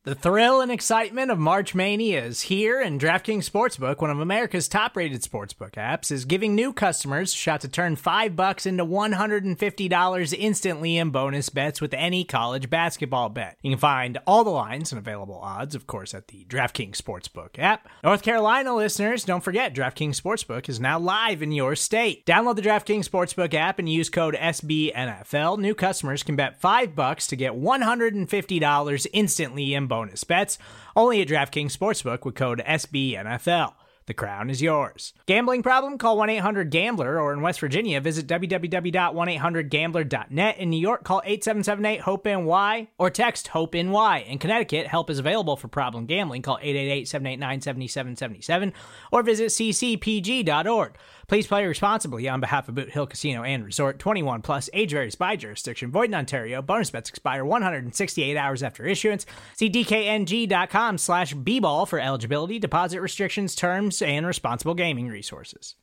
The thrill and excitement of March Mania is here, and DraftKings Sportsbook, one of America's top-rated sportsbook apps, is giving new customers a shot to turn $5 into $150 instantly in bonus bets with any college basketball bet. You can find all the lines and available odds, of course, at the DraftKings Sportsbook app. North Carolina listeners, don't forget, DraftKings Sportsbook is now live in your state. Download the DraftKings Sportsbook app and use code SBNFL. New customers can bet $5 to get $150 instantly in bonus bets, only at DraftKings Sportsbook with code SBNFL. The crown is yours. Gambling problem? Call 1-800-GAMBLER, or in West Virginia, visit www.1800gambler.net. In New York, call 877-8-HOPE-NY or text HOPE-NY. In Connecticut, help is available for problem gambling. Call 888-789-7777 or visit ccpg.org. Please play responsibly on behalf of Boot Hill Casino and Resort. 21 plus, age varies by jurisdiction. Void in Ontario. Bonus bets expire 168 hours after issuance. See dkng.com/bball for eligibility, deposit restrictions, terms, and responsible gaming resources.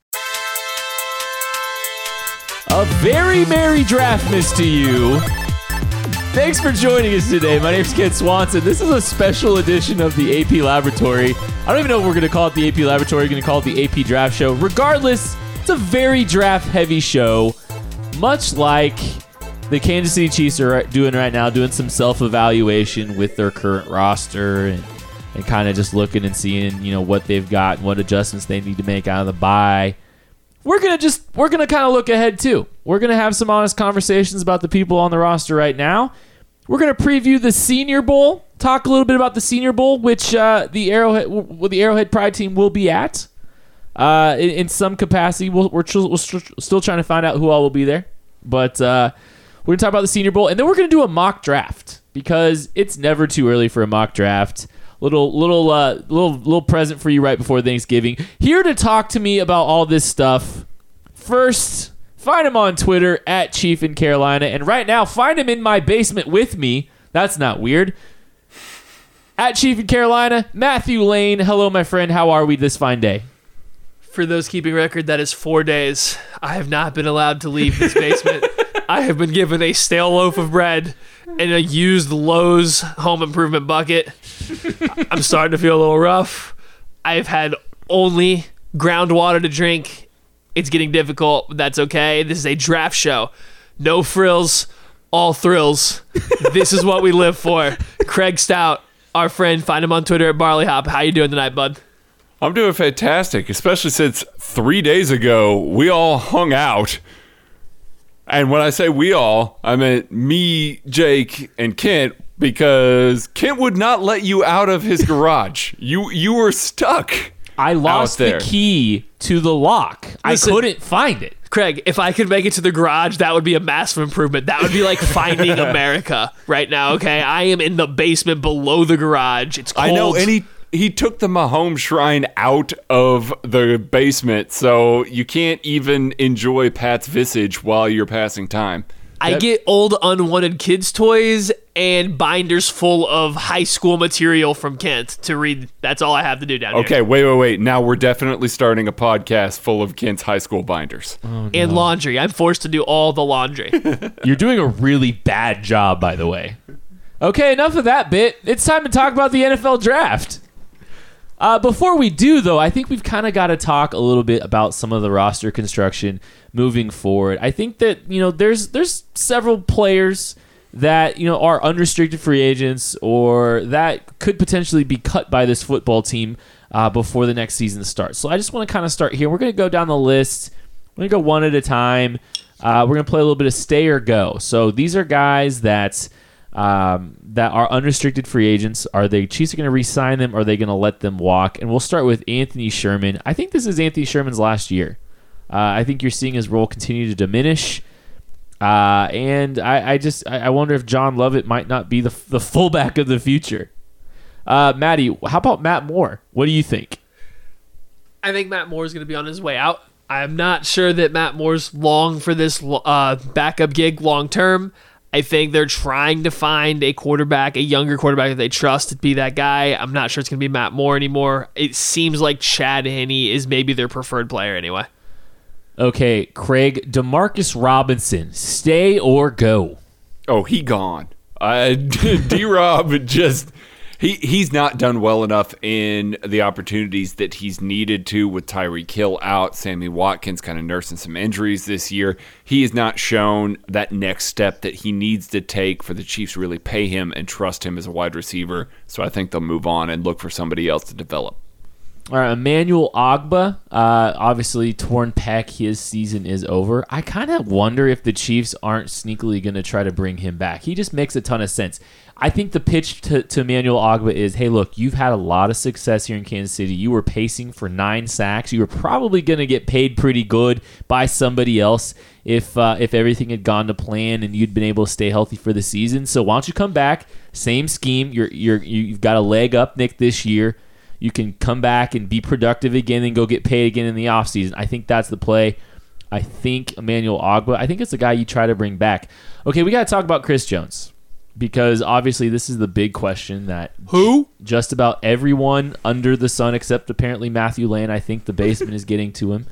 A very merry Draftmas to you. Thanks for joining us today. My name's Kent Swanson. This is a special edition of the AP Laboratory. I don't even know if we're going to call it the AP Laboratory. We're going to call it the AP Draft Show. Regardless, it's a very draft-heavy show, much like the Kansas City Chiefs are doing right now, doing some self-evaluation with their current roster and kind of just looking and seeing, what they've got and what adjustments they need to make out of the bye. We're gonna kind of look ahead too. We're gonna have some honest conversations about the people on the roster right now. We're gonna preview the Senior Bowl, talk a little bit about the Senior Bowl, which the Arrowhead Pride team will be at in some capacity. We're still trying to find out who all will be there, but we're gonna talk about the Senior Bowl, and then we're gonna do a mock draft because it's never too early for a mock draft. Little present for you right before Thanksgiving. Here to talk to me about all this stuff. First, find him on Twitter at Chief in Carolina, and right now find him in my basement with me. That's not weird. At Chief in Carolina, Matthew Lane. Hello, my friend. How are we this fine day? For those keeping record, that is 4 days. I have not been allowed to leave this basement. I have been given a stale loaf of bread and a used Lowe's home improvement bucket. I'm starting to feel a little rough. I've had only groundwater to drink. It's getting difficult, but that's okay. This is a draft show. No frills, all thrills. This is what we live for. Craig Stout, our friend, find him on Twitter at BarleyHop. How you doing tonight, bud? I'm doing fantastic, especially since 3 days ago we all hung out. And when I say we all, I meant me, Jake, and Kent, because Kent would not let you out of his garage. You were stuck. I lost the key to the lock. Listen, I couldn't find it. Craig, if I could make it to the garage, that would be a massive improvement. That would be like finding America right now, okay? I am in the basement below the garage. It's cold. I know, and he took the Mahomes shrine out of the basement, so you can't even enjoy Pat's visage while you're passing time. I get old unwanted kids' toys and binders full of high school material from Kent to read. That's all I have to do down here. Okay, wait. Now we're definitely starting a podcast full of Kent's high school binders. Oh, no. And laundry. I'm forced to do all the laundry. You're doing a really bad job, by the way. Okay, enough of that bit. It's time to talk about the NFL Draft. Before we do, though, I think we've kind of got to talk a little bit about some of the roster construction moving forward. I think that, there's several players that, are unrestricted free agents or that could potentially be cut by this football team before the next season starts. So I just want to kind of start here. We're going to go down the list. We're going to go one at a time. We're going to play a little bit of stay or go. So these are guys that are unrestricted free agents. Are the Chiefs going to re-sign them? Or are they going to let them walk? And we'll start with Anthony Sherman. I think this is Anthony Sherman's last year. I think you're seeing his role continue to diminish. And I wonder if John Lovett might not be the fullback of the future. Maddie, how about Matt Moore? What do you think? I think Matt Moore is going to be on his way out. I'm not sure that Matt Moore's long for this backup gig long term. I think they're trying to find a quarterback, a younger quarterback that they trust to be that guy. I'm not sure it's going to be Matt Moore anymore. It seems like Chad Henne is maybe their preferred player anyway. Okay, Craig, Demarcus Robinson, stay or go? Oh, he gone. D-Rob just He's not done well enough in the opportunities that he's needed to, with Tyreek Hill out, Sammy Watkins kind of nursing some injuries this year. He has not shown that next step that he needs to take for the Chiefs to really pay him and trust him as a wide receiver. So I think they'll move on and look for somebody else to develop. All right, Emmanuel Ogbah, obviously torn pec, his season is over. I kind of wonder if the Chiefs aren't sneakily going to try to bring him back. He just makes a ton of sense. I think the pitch to Emmanuel Ogbah is, hey, look, you've had a lot of success here in Kansas City. You were pacing for 9 sacks. You were probably going to get paid pretty good by somebody else if everything had gone to plan and you'd been able to stay healthy for the season. So why don't you come back? Same scheme. You've got a leg up, Nick, this year. You can come back and be productive again and go get paid again in the offseason. I think that's the play. I think Emmanuel Ogbah, I think it's the guy you try to bring back. Okay, we got to talk about Chris Jones, because obviously this is the big question that just about everyone under the sun, except apparently Matthew Lane, I think the basement is getting to him.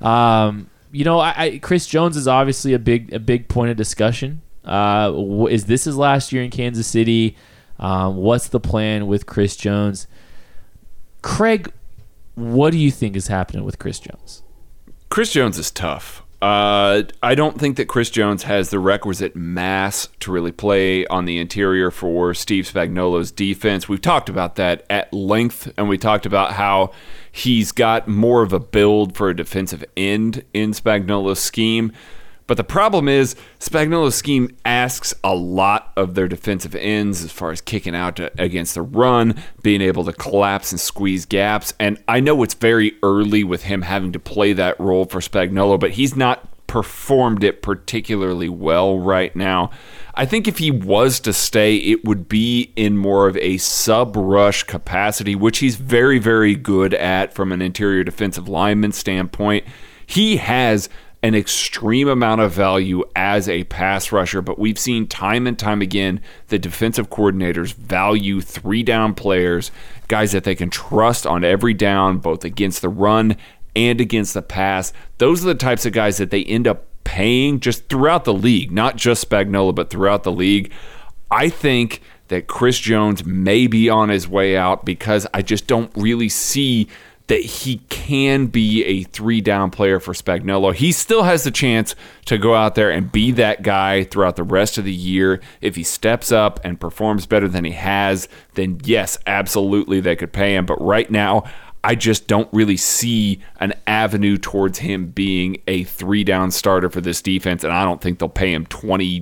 Chris Jones is obviously a big point of discussion. Is this his last year in Kansas City? What's the plan with Chris Jones? Craig, what do you think is happening with Chris Jones? Chris Jones is tough. I don't think that Chris Jones has the requisite mass to really play on the interior for Steve Spagnuolo's defense. We've talked about that at length, and we talked about how he's got more of a build for a defensive end in Spagnuolo's scheme. But the problem is Spagnuolo's scheme asks a lot of their defensive ends as far as kicking out against the run, being able to collapse and squeeze gaps. And I know it's very early with him having to play that role for Spagnuolo, but he's not performed it particularly well right now. I think if he was to stay, it would be in more of a sub-rush capacity, which he's very, very good at from an interior defensive lineman standpoint. He has an extreme amount of value as a pass rusher, but we've seen time and time again the defensive coordinators value 3-down players, guys that they can trust on every down, both against the run and against the pass. Those are the types of guys that they end up paying just throughout the league, not just Spagnuolo, but throughout the league. I think that Chris Jones may be on his way out because I just don't really see that he can be a 3-down player for Spagnuolo. He still has the chance to go out there and be that guy throughout the rest of the year. If he steps up and performs better than he has, then yes, absolutely they could pay him. But right now, I just don't really see an avenue towards him being a 3-down starter for this defense, and I don't think they'll pay him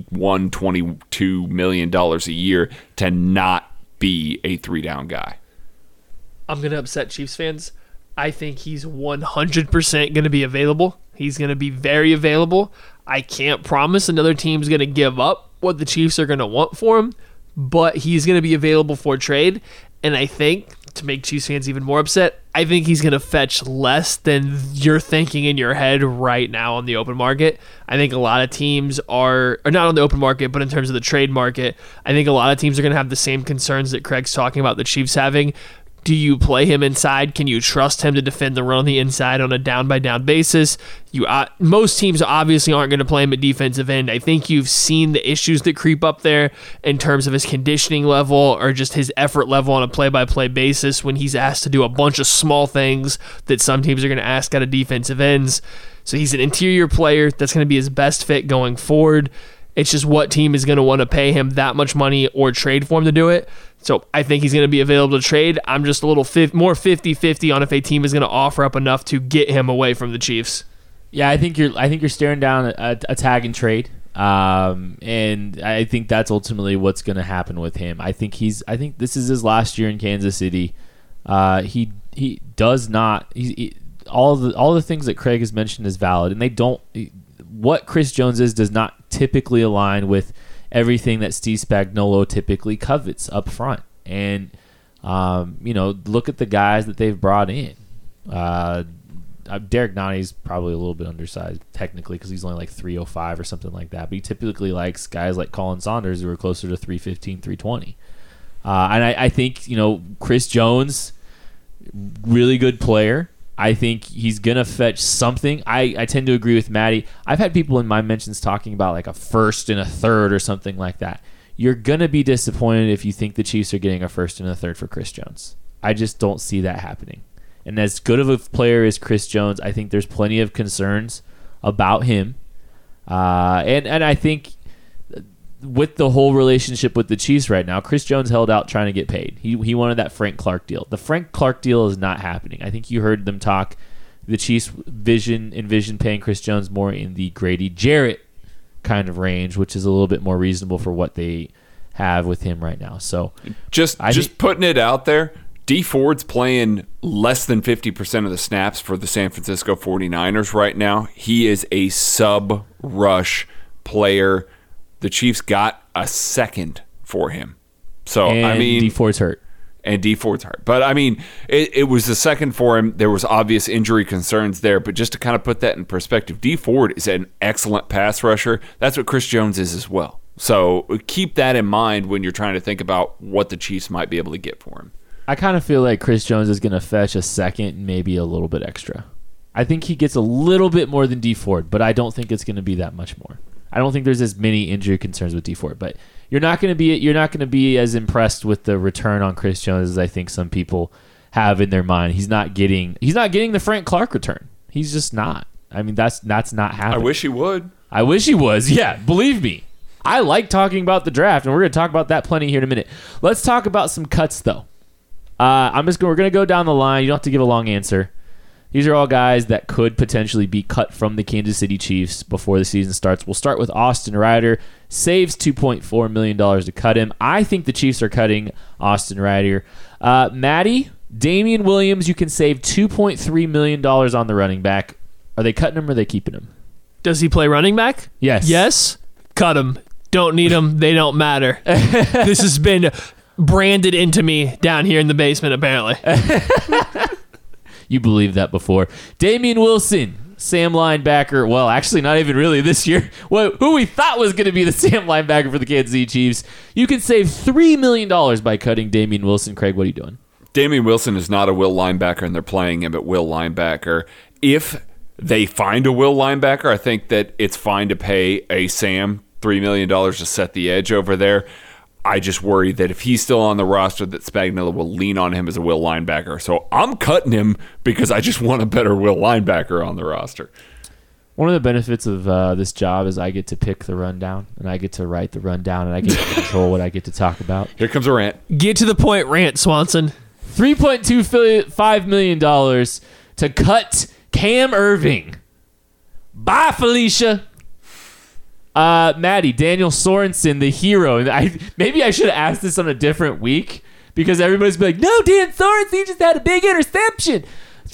$22 million a year to not be a 3-down guy. I'm going to upset Chiefs fans. I think he's 100% going to be available. He's going to be very available. I can't promise another team's going to give up what the Chiefs are going to want for him, but he's going to be available for trade. And I think, to make Chiefs fans even more upset, I think he's going to fetch less than you're thinking in your head right now on the open market. I think a lot of teams are not on the open market, but in terms of the trade market, I think a lot of teams are going to have the same concerns that Craig's talking about the Chiefs having. Do you play him inside? Can you trust him to defend the run on the inside on a down-by-down basis? Most teams obviously aren't going to play him at defensive end. I think you've seen the issues that creep up there in terms of his conditioning level or just his effort level on a play-by-play basis when he's asked to do a bunch of small things that some teams are going to ask out of defensive ends. So he's an interior player that's going to be his best fit going forward. It's just what team is going to want to pay him that much money or trade for him to do it. So I think he's going to be available to trade. I'm just a little more 50-50 on if a team is going to offer up enough to get him away from the Chiefs. Yeah, I think you're staring down a tag and trade, and I think that's ultimately what's going to happen with him. I think this is his last year in Kansas City. He does not. All the things that Craig has mentioned is valid, and they don't. What Chris Jones is does not typically align with everything that Steve Spagnuolo typically covets up front. And, look at the guys that they've brought in. Derek Nani's probably a little bit undersized technically because he's only like 305 or something like that. But he typically likes guys like Colin Saunders who are closer to 315, 320. And I think, Chris Jones, really good player. I think he's going to fetch something. I tend to agree with Maddie. I've had people in my mentions talking about like a first and a third or something like that. you're going to be disappointed if you think the Chiefs are getting a first and a third for Chris Jones. I just don't see that happening. And as good of a player as Chris Jones, I think there's plenty of concerns about him. And I think with the whole relationship with the Chiefs right now, Chris Jones held out trying to get paid. He wanted that Frank Clark deal. The Frank Clark deal is not happening. I think you heard them talk. The Chiefs envision paying Chris Jones more in the Grady Jarrett kind of range, which is a little bit more reasonable for what they have with him right now. So just putting it out there, Dee Ford's playing less than 50% of the snaps for the San Francisco 49ers right now. He is a sub-rush player. The Chiefs got a second for him. So, and Dee Ford's hurt. But, I mean, it was the second for him. There was obvious injury concerns there. But just to kind of put that in perspective, Dee Ford is an excellent pass rusher. That's what Chris Jones is as well. So keep that in mind when you're trying to think about what the Chiefs might be able to get for him. I kind of feel like Chris Jones is going to fetch a second, maybe a little bit extra. I think he gets a little bit more than Dee Ford, but I don't think it's going to be that much more. I don't think there's as many injury concerns with Dee Ford, but you're not going to be as impressed with the return on Chris Jones as I think some people have in their mind. He's not getting the Frank Clark return. He's just not. I mean, that's not happening. I wish he would. I wish he was. Yeah, believe me. I like talking about the draft, and we're going to talk about that plenty here in a minute. Let's talk about some cuts, though. We're going to go down the line. You don't have to give a long answer. These are all guys that could potentially be cut from the Kansas City Chiefs before the season starts. We'll start with Austin Ryder. Saves $2.4 million to cut him. I think the Chiefs are cutting Austin Ryder. Maddie, Damian Williams, you can save $2.3 million on the running back. Are they cutting him or are they keeping him? Does he play running back? Yes. Yes? Cut him. Don't need them. They don't matter. This has been branded into me down here in the basement, apparently. You believed that before. Damian Wilson, Sam linebacker. Well, actually, not even really this year. Who we thought was going to be the Sam linebacker for the Kansas City Chiefs. You can save $3 million by cutting Damian Wilson. Craig, what are you doing? Damian Wilson is not a will linebacker, and they're playing him at will linebacker. If they find a will linebacker, I think that it's fine to pay a Sam $3 million to set the edge over there. I just worry that if he's still on the roster, that Spagnuolo will lean on him as a will linebacker. So I'm cutting him because I just want a better will linebacker on the roster. One of the benefits of this job is I get to pick the rundown, and I get to write the rundown, and I get to control what I get to talk about. Here comes a rant. Get to the point, rant, Swanson. $3.25 million to cut Cam Irving. Bye, Felicia. Maddie, Daniel Sorensen, the hero. Maybe I should have asked this on a different week because everybody's been like, no, Dan Sorensen, he just had a big interception.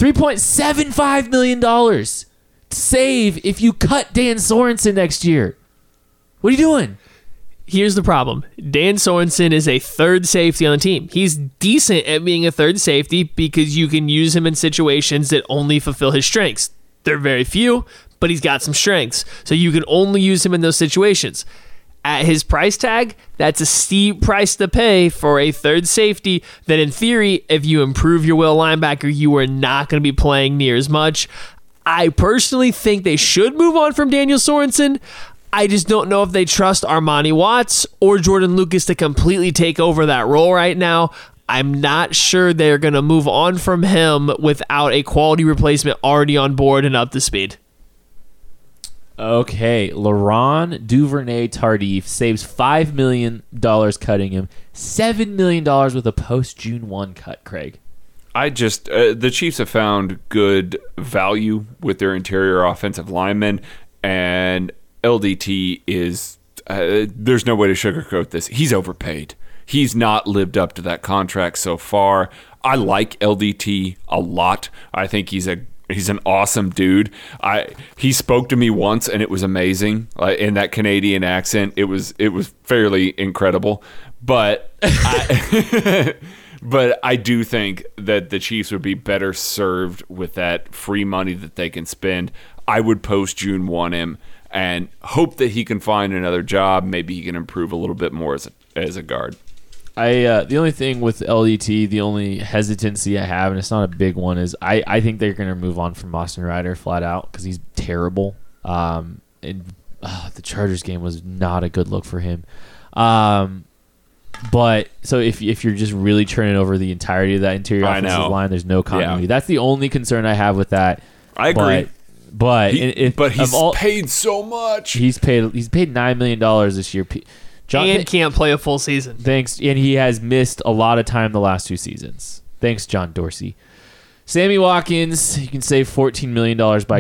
$3.75 million to save if you cut Dan Sorensen next year. What are you doing? Here's the problem. Dan Sorensen is a third safety on the team. He's decent at being a third safety because you can use him in situations that only fulfill his strengths. They're very few, but he's got some strengths. So you can only use him in those situations. At his price tag, that's a steep price to pay for a third safety that in theory, if you improve your will linebacker, you are not going to be playing near as much. I personally think they should move on from Daniel Sorensen. I just don't know if they trust Armani Watts or Jordan Lucas to completely take over that role right now. I'm not sure they're going to move on from him without a quality replacement already on board and up to speed. Okay, Laurent Duvernay-Tardif saves $5 million cutting him, $7 million with a post-June 1 cut, Craig. The Chiefs have found good value with their interior offensive linemen, and LDT is, there's no way to sugarcoat this. He's overpaid. He's not lived up to that contract so far. I like LDT a lot. I think he's an awesome dude. He spoke to me once and it was amazing in that Canadian accent. It was fairly incredible. But but I do think that the Chiefs would be better served with that free money that they can spend. I would post June 1 him and hope that he can find another job. Maybe he can improve a little bit more as a guard. The only thing with LDT, the only hesitancy I have, and it's not a big one, is I think they're going to move on from Austin Ryder flat out because he's terrible. And the Chargers game was not a good look for him. But so if you're just really turning over the entirety of that interior offensive line, there's no continuity. Yeah. That's the only concern I have with that. I agree. But he's paid so much. He's paid $9 million this year. And can't play a full season. Thanks, and he has missed a lot of time the last 2 seasons. Thanks, John Dorsey. Sammy Watkins, you can save $14 million by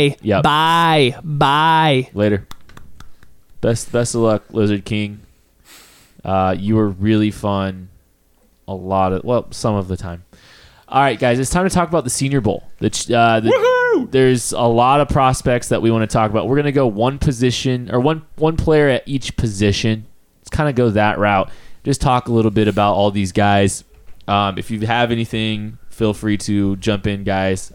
Bye. Later. Best of luck, Lizard King. You were really fun some of the time. All right, guys, it's time to talk about the Senior Bowl. There's a lot of prospects that we want to talk about. We're going to go one position or one player at each position. Let's kind of go that route. Just talk a little bit about all these guys. If you have anything, feel free to jump in, guys.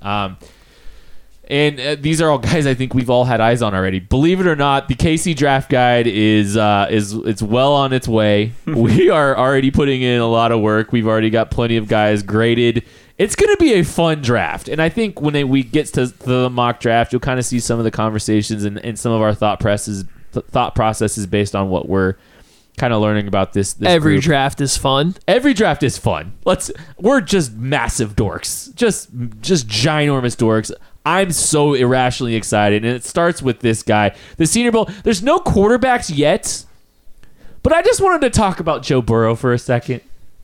And these are all guys I think we've all had eyes on already. Believe it or not, the KC Draft Guide is it's well on its way. We are already putting in a lot of work. We've already got plenty of guys graded. It's going to be a fun draft. And I think when we get to the mock draft, you'll kind of see some of the conversations and some of our thought processes based on what we're kind of learning about this Every group. draft is fun. Every draft is fun. We're just massive dorks. Just ginormous dorks. I'm so irrationally excited, and it starts with this guy. The Senior Bowl, there's no quarterbacks yet, but I just wanted to talk about Joe Burrow for a second.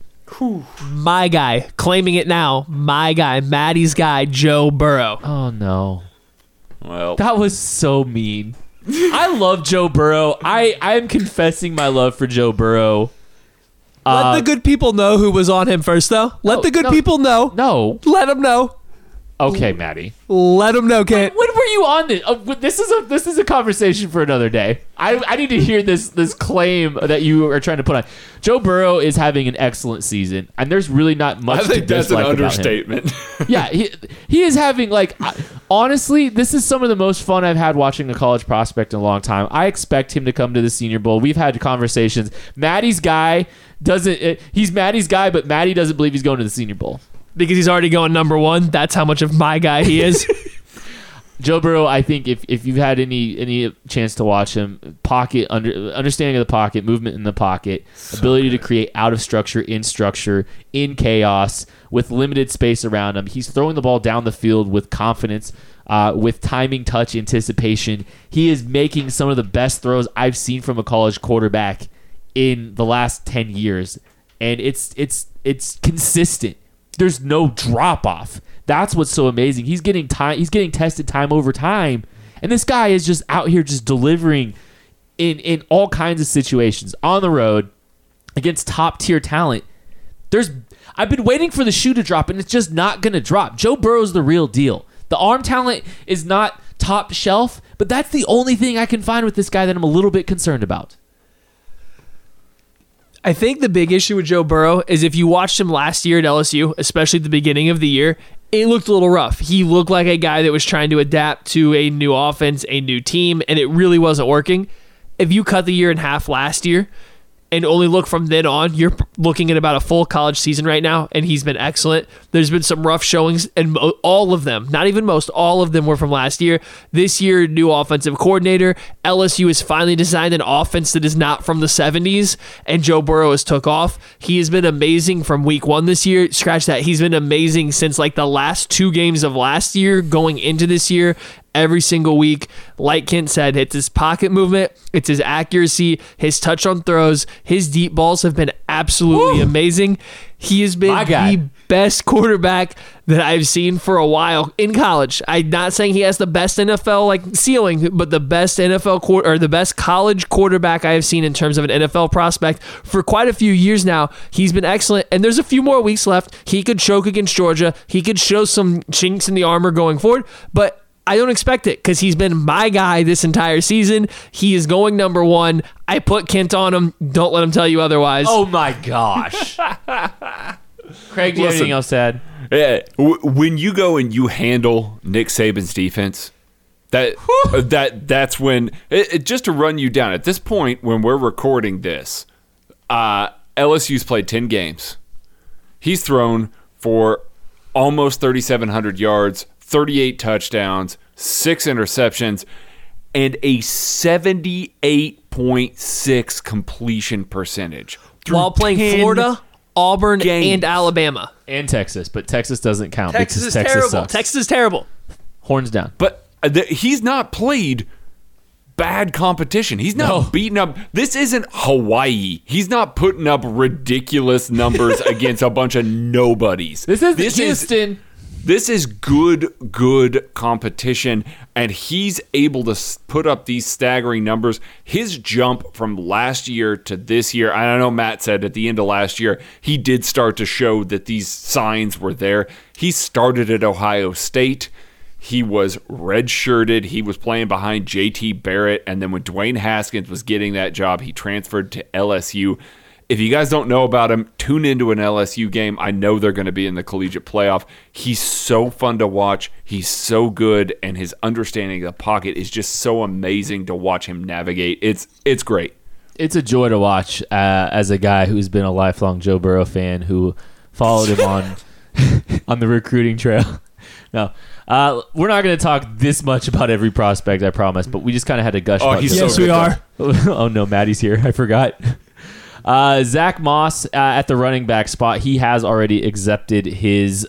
My guy, claiming it now. My guy, Maddie's guy, Joe Burrow. Oh, no. Well, That was so mean. I love Joe Burrow. I'm confessing my love for Joe Burrow. Let the good people know who was on him first, though. Let the good people know. No. Let them know. Okay, Maddie. Let them know, Kent. When were you on this? This is a conversation for another day. I need to hear this claim that you are trying to put on. Joe Burrow is having an excellent season, and there's really not much. I think to that's an dislike understatement. About him. Yeah, he is having honestly, this is some of the most fun I've had watching a college prospect in a long time. I expect him to come to the Senior Bowl. We've had conversations. Maddie's guy he's Maddie's guy, but Maddie doesn't believe he's going to the Senior Bowl. Because he's already going number one. That's how much of my guy he is. Joe Burrow, I think if you've had any chance to watch him, understanding of the pocket, movement in the pocket, ability to create out of structure, in chaos, with limited space around him. He's throwing the ball down the field with confidence, with timing, touch, anticipation. He is making some of the best throws I've seen from a college quarterback in the last 10 years. And it's consistent. There's no drop off. That's what's so amazing. He's getting tested time over time, and this guy is just out here just delivering in all kinds of situations on the road against top tier talent. I've been waiting for the shoe to drop, and it's just not gonna drop. Joe Burrow's the real deal. The arm talent is not top shelf, but that's the only thing I can find with this guy that I'm a little bit concerned about. I think the big issue with Joe Burrow is if you watched him last year at LSU, especially at the beginning of the year, it looked a little rough. He looked like a guy that was trying to adapt to a new offense, a new team, and it really wasn't working. If you cut the year in half last year and only look from then on, you're looking at about a full college season right now, and he's been excellent. There's been some rough showings, and all of them, not even most, all of them were from last year. This year, new offensive coordinator. LSU has finally designed an offense that is not from the 70s, and Joe Burrow has took off. He has been amazing from week one this year. Scratch that. He's been amazing since like the last 2 games of last year going into this year. Every single week, like Kent said, it's his pocket movement, it's his accuracy, his touch on throws, his deep balls have been absolutely amazing. He has been the best quarterback that I've seen for a while in college. I'm not saying he has the best NFL ceiling, but the best the best college quarterback I have seen in terms of an NFL prospect for quite a few years now. He's been excellent, and there's a few more weeks left. He could choke against Georgia. He could show some chinks in the armor going forward, but I don't expect it because he's been my guy this entire season. He is going number one. I put Kent on him. Don't let him tell you otherwise. Oh my gosh. Craig, do you have anything else to add? Yeah, when you go and you handle Nick Saban's defense, that's when just to run you down. At this point, when we're recording this, LSU's played 10 games. He's thrown for almost 3,700 yards, 38 touchdowns, 6 interceptions, and a 78% 8.6 completion percentage. While playing 10 Florida, Auburn, games. and Alabama. And Texas, but Texas doesn't count Texas because is Texas terrible. sucks. Texas is terrible. Horns down. But he's not played bad competition. He's not beating up. This isn't Hawaii. He's not putting up ridiculous numbers against a bunch of nobodies. This is Houston. This is good competition, and he's able to put up these staggering numbers. His jump from last year to this year, I know Matt said at the end of last year, he did start to show that these signs were there. He started at Ohio State. He was redshirted. He was playing behind J.T. Barrett, and then when Dwayne Haskins was getting that job, he transferred to LSU. If you guys don't know about him, tune into an LSU game. I know they're going to be in the collegiate playoff. He's so fun to watch. He's so good, and his understanding of the pocket is just so amazing to watch him navigate. It's great. It's a joy to watch as a guy who's been a lifelong Joe Burrow fan who followed him on the recruiting trail. No, we're not going to talk this much about every prospect, I promise, but we just kind of had to gush about he's this. so Yes, we good, are. Oh, no, Maddie's here. I forgot. Zach Moss at the running back spot. He has already accepted his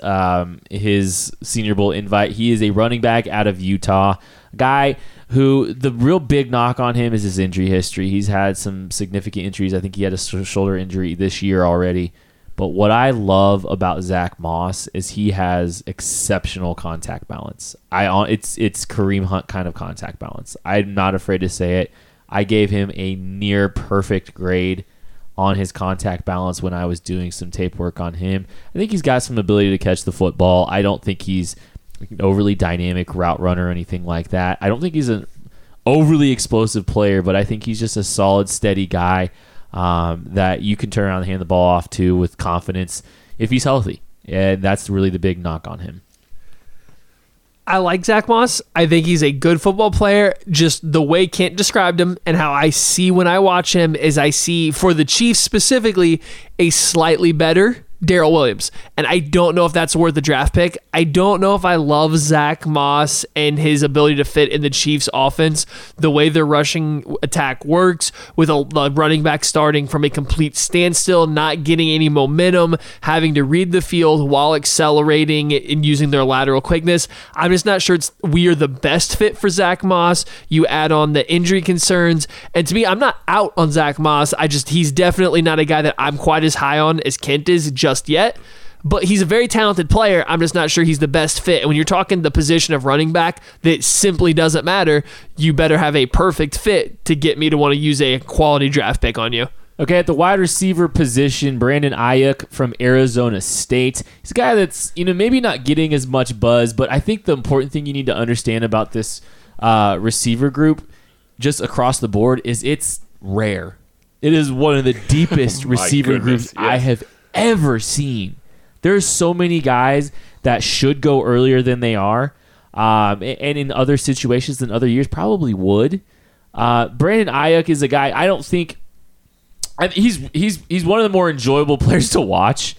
Senior Bowl invite. He is a running back out of Utah. Guy who the real big knock on him is his injury history. He's had some significant injuries. I think he had a shoulder injury this year already. But what I love about Zach Moss is he has exceptional contact balance. It's Kareem Hunt kind of contact balance. I'm not afraid to say it. I gave him a near perfect grade on his contact balance when I was doing some tape work on him. I think he's got some ability to catch the football. I don't think he's an overly dynamic route runner or anything like that. I don't think he's an overly explosive player, but I think he's just a solid, steady guy that you can turn around and hand the ball off to with confidence if he's healthy. And that's really the big knock on him. I like Zach Moss. I think he's a good football player. Just the way Kent described him and how I see when I watch him is I see, for the Chiefs specifically, a slightly better Darrell Williams. And I don't know if that's worth a draft pick. I don't know if I love Zach Moss and his ability to fit in the Chiefs offense, the way their rushing attack works with a running back starting from a complete standstill, not getting any momentum, having to read the field while accelerating and using their lateral quickness. I'm just not sure we are the best fit for Zach Moss. You add on the injury concerns, and to me, I'm not out on Zach Moss. He's definitely not a guy that I'm quite as high on as Kent is just yet, but he's a very talented player. I'm just not sure he's the best fit. And when you're talking the position of running back that simply doesn't matter, you better have a perfect fit to get me to want to use a quality draft pick on you. Okay, at the wide receiver position, Brandon Ayuk from Arizona State. He's a guy that's, maybe not getting as much buzz, but I think the important thing you need to understand about this receiver group just across the board is it's rare. It is one of the deepest receiver groups I have ever seen. There's so many guys that should go earlier than they are, and in other situations than other years probably would. Brandon Ayuk is a guy I don't think he's one of the more enjoyable players to watch.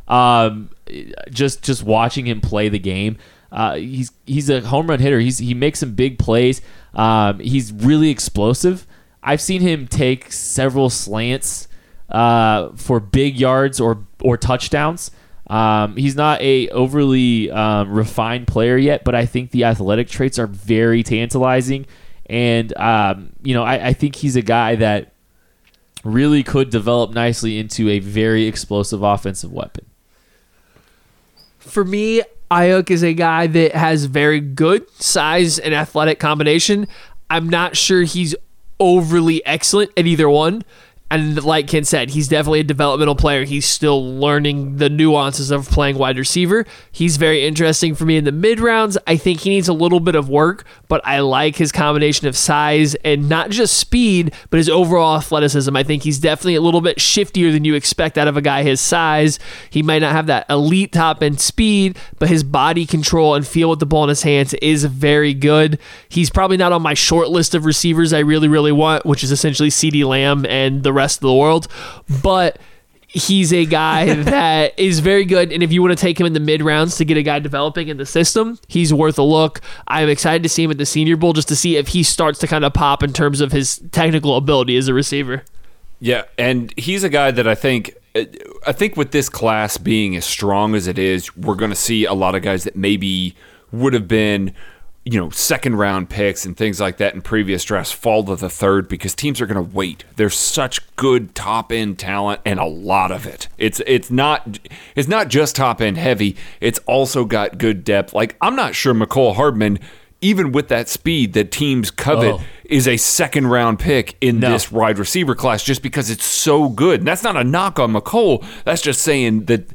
Just watching him play the game. He's a home run hitter. He makes some big plays. He's really explosive. I've seen him take several slants for big yards or touchdowns. He's not a overly refined player yet, but I think the athletic traits are very tantalizing. And, I think he's a guy that really could develop nicely into a very explosive offensive weapon. For me, Ayuk is a guy that has very good size and athletic combination. I'm not sure he's overly excellent at either one. And like Ken said, he's definitely a developmental player. He's still learning the nuances of playing wide receiver. He's very interesting for me in the mid rounds. I think he needs a little bit of work, but I like his combination of size and not just speed, but his overall athleticism. I think he's definitely a little bit shiftier than you expect out of a guy his size. He might not have that elite top end speed, but his body control and feel with the ball in his hands is very good. He's probably not on my short list of receivers I really, really want, which is essentially CeeDee Lamb and the rest of the world, but he's a guy that is very good. And if you want to take him in the mid rounds to get a guy developing in the system, he's worth a look. I'm excited to see him at the Senior Bowl just to see if he starts to kind of pop in terms of his technical ability as a receiver. Yeah, and he's a guy that I think with this class being as strong as it is, we're going to see a lot of guys that maybe would have been, second round picks and things like that in previous drafts fall to the third because teams are going to wait. There's such good top end talent and a lot of it. It's not just top end heavy. It's also got good depth. Like, I'm not sure Mecole Hardman, even with that speed that teams covet, is a second round pick in this wide receiver class just because it's so good. And that's not a knock on Mecole. That's just saying that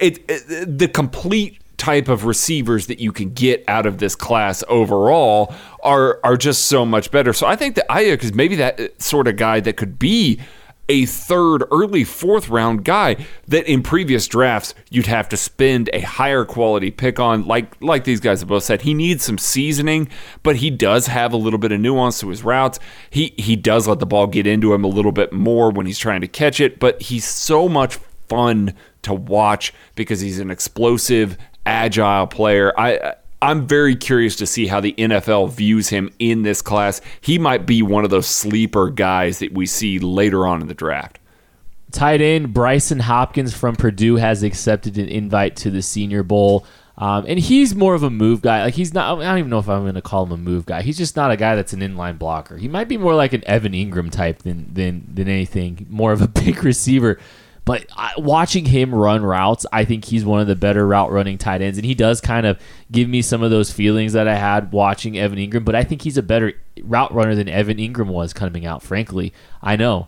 the complete type of receivers that you can get out of this class overall are just so much better. So I think that Aiyuk is maybe that sort of guy that could be a third, early fourth round guy that in previous drafts you'd have to spend a higher quality pick on. Like these guys have both said, he needs some seasoning, but he does have a little bit of nuance to his routes. He does let the ball get into him a little bit more when he's trying to catch it, but he's so much fun to watch because he's an explosive, agile player. I'm very curious to see how the NFL views him in this class. He might be one of those sleeper guys that we see later on in the draft. Tight end Bryson Hopkins from Purdue has accepted an invite to the Senior Bowl. And he's more of a move guy. Like, he's not, I don't even know if I'm going to call him a move guy. He's just not a guy that's an inline blocker. He might be more like an Evan Ingram type than anything, more of a big receiver. But watching him run routes, I think he's one of the better route running tight ends. And he does kind of give me some of those feelings that I had watching Evan Ingram. But I think he's a better route runner than Evan Ingram was coming out, frankly. I know.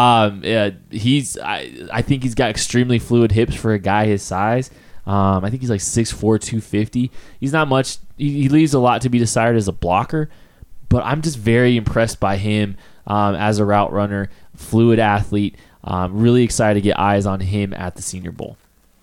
I think he's got extremely fluid hips for a guy his size. I think he's like 6'4", 250. He's not much. He leaves a lot to be desired as a blocker. But I'm just very impressed by him as a route runner, fluid athlete. Really excited to get eyes on him at the Senior Bowl.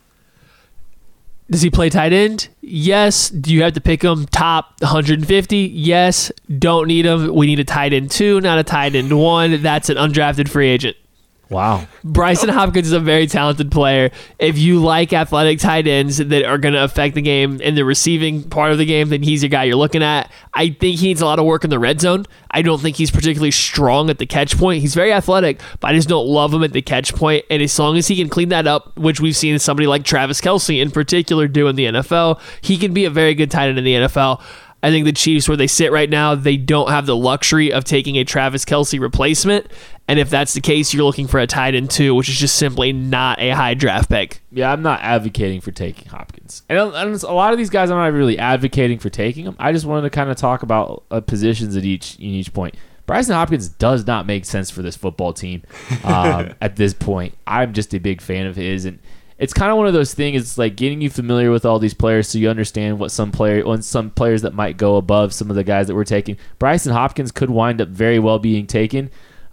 Does he play tight end? Yes. Do you have to pick him top 150? Yes. Don't need him. We need a tight end 2, not a tight end 1. That's an undrafted free agent. Wow. Bryson Hopkins is a very talented player. If you like athletic tight ends that are going to affect the game in the receiving part of the game, then he's your guy you're looking at. I think he needs a lot of work in the red zone. I don't think he's particularly strong at the catch point. He's very athletic, but I just don't love him at the catch point. And as long as he can clean that up, which we've seen somebody like Travis Kelce in particular do in the NFL, he can be a very good tight end in the NFL. I think the Chiefs, where they sit right now, they don't have the luxury of taking a Travis Kelce replacement. And if that's the case, you're looking for a tight end 2, which is just simply not a high draft pick. Yeah, I'm not advocating for taking Hopkins. And a lot of these guys, I'm not really advocating for taking them. I just wanted to kind of talk about positions at each point. Bryson Hopkins does not make sense for this football team at this point. I'm just a big fan of his, and it's kind of one of those things. It's like getting you familiar with all these players so you understand what some players that might go above some of the guys that we're taking. Bryson Hopkins could wind up very well being taken.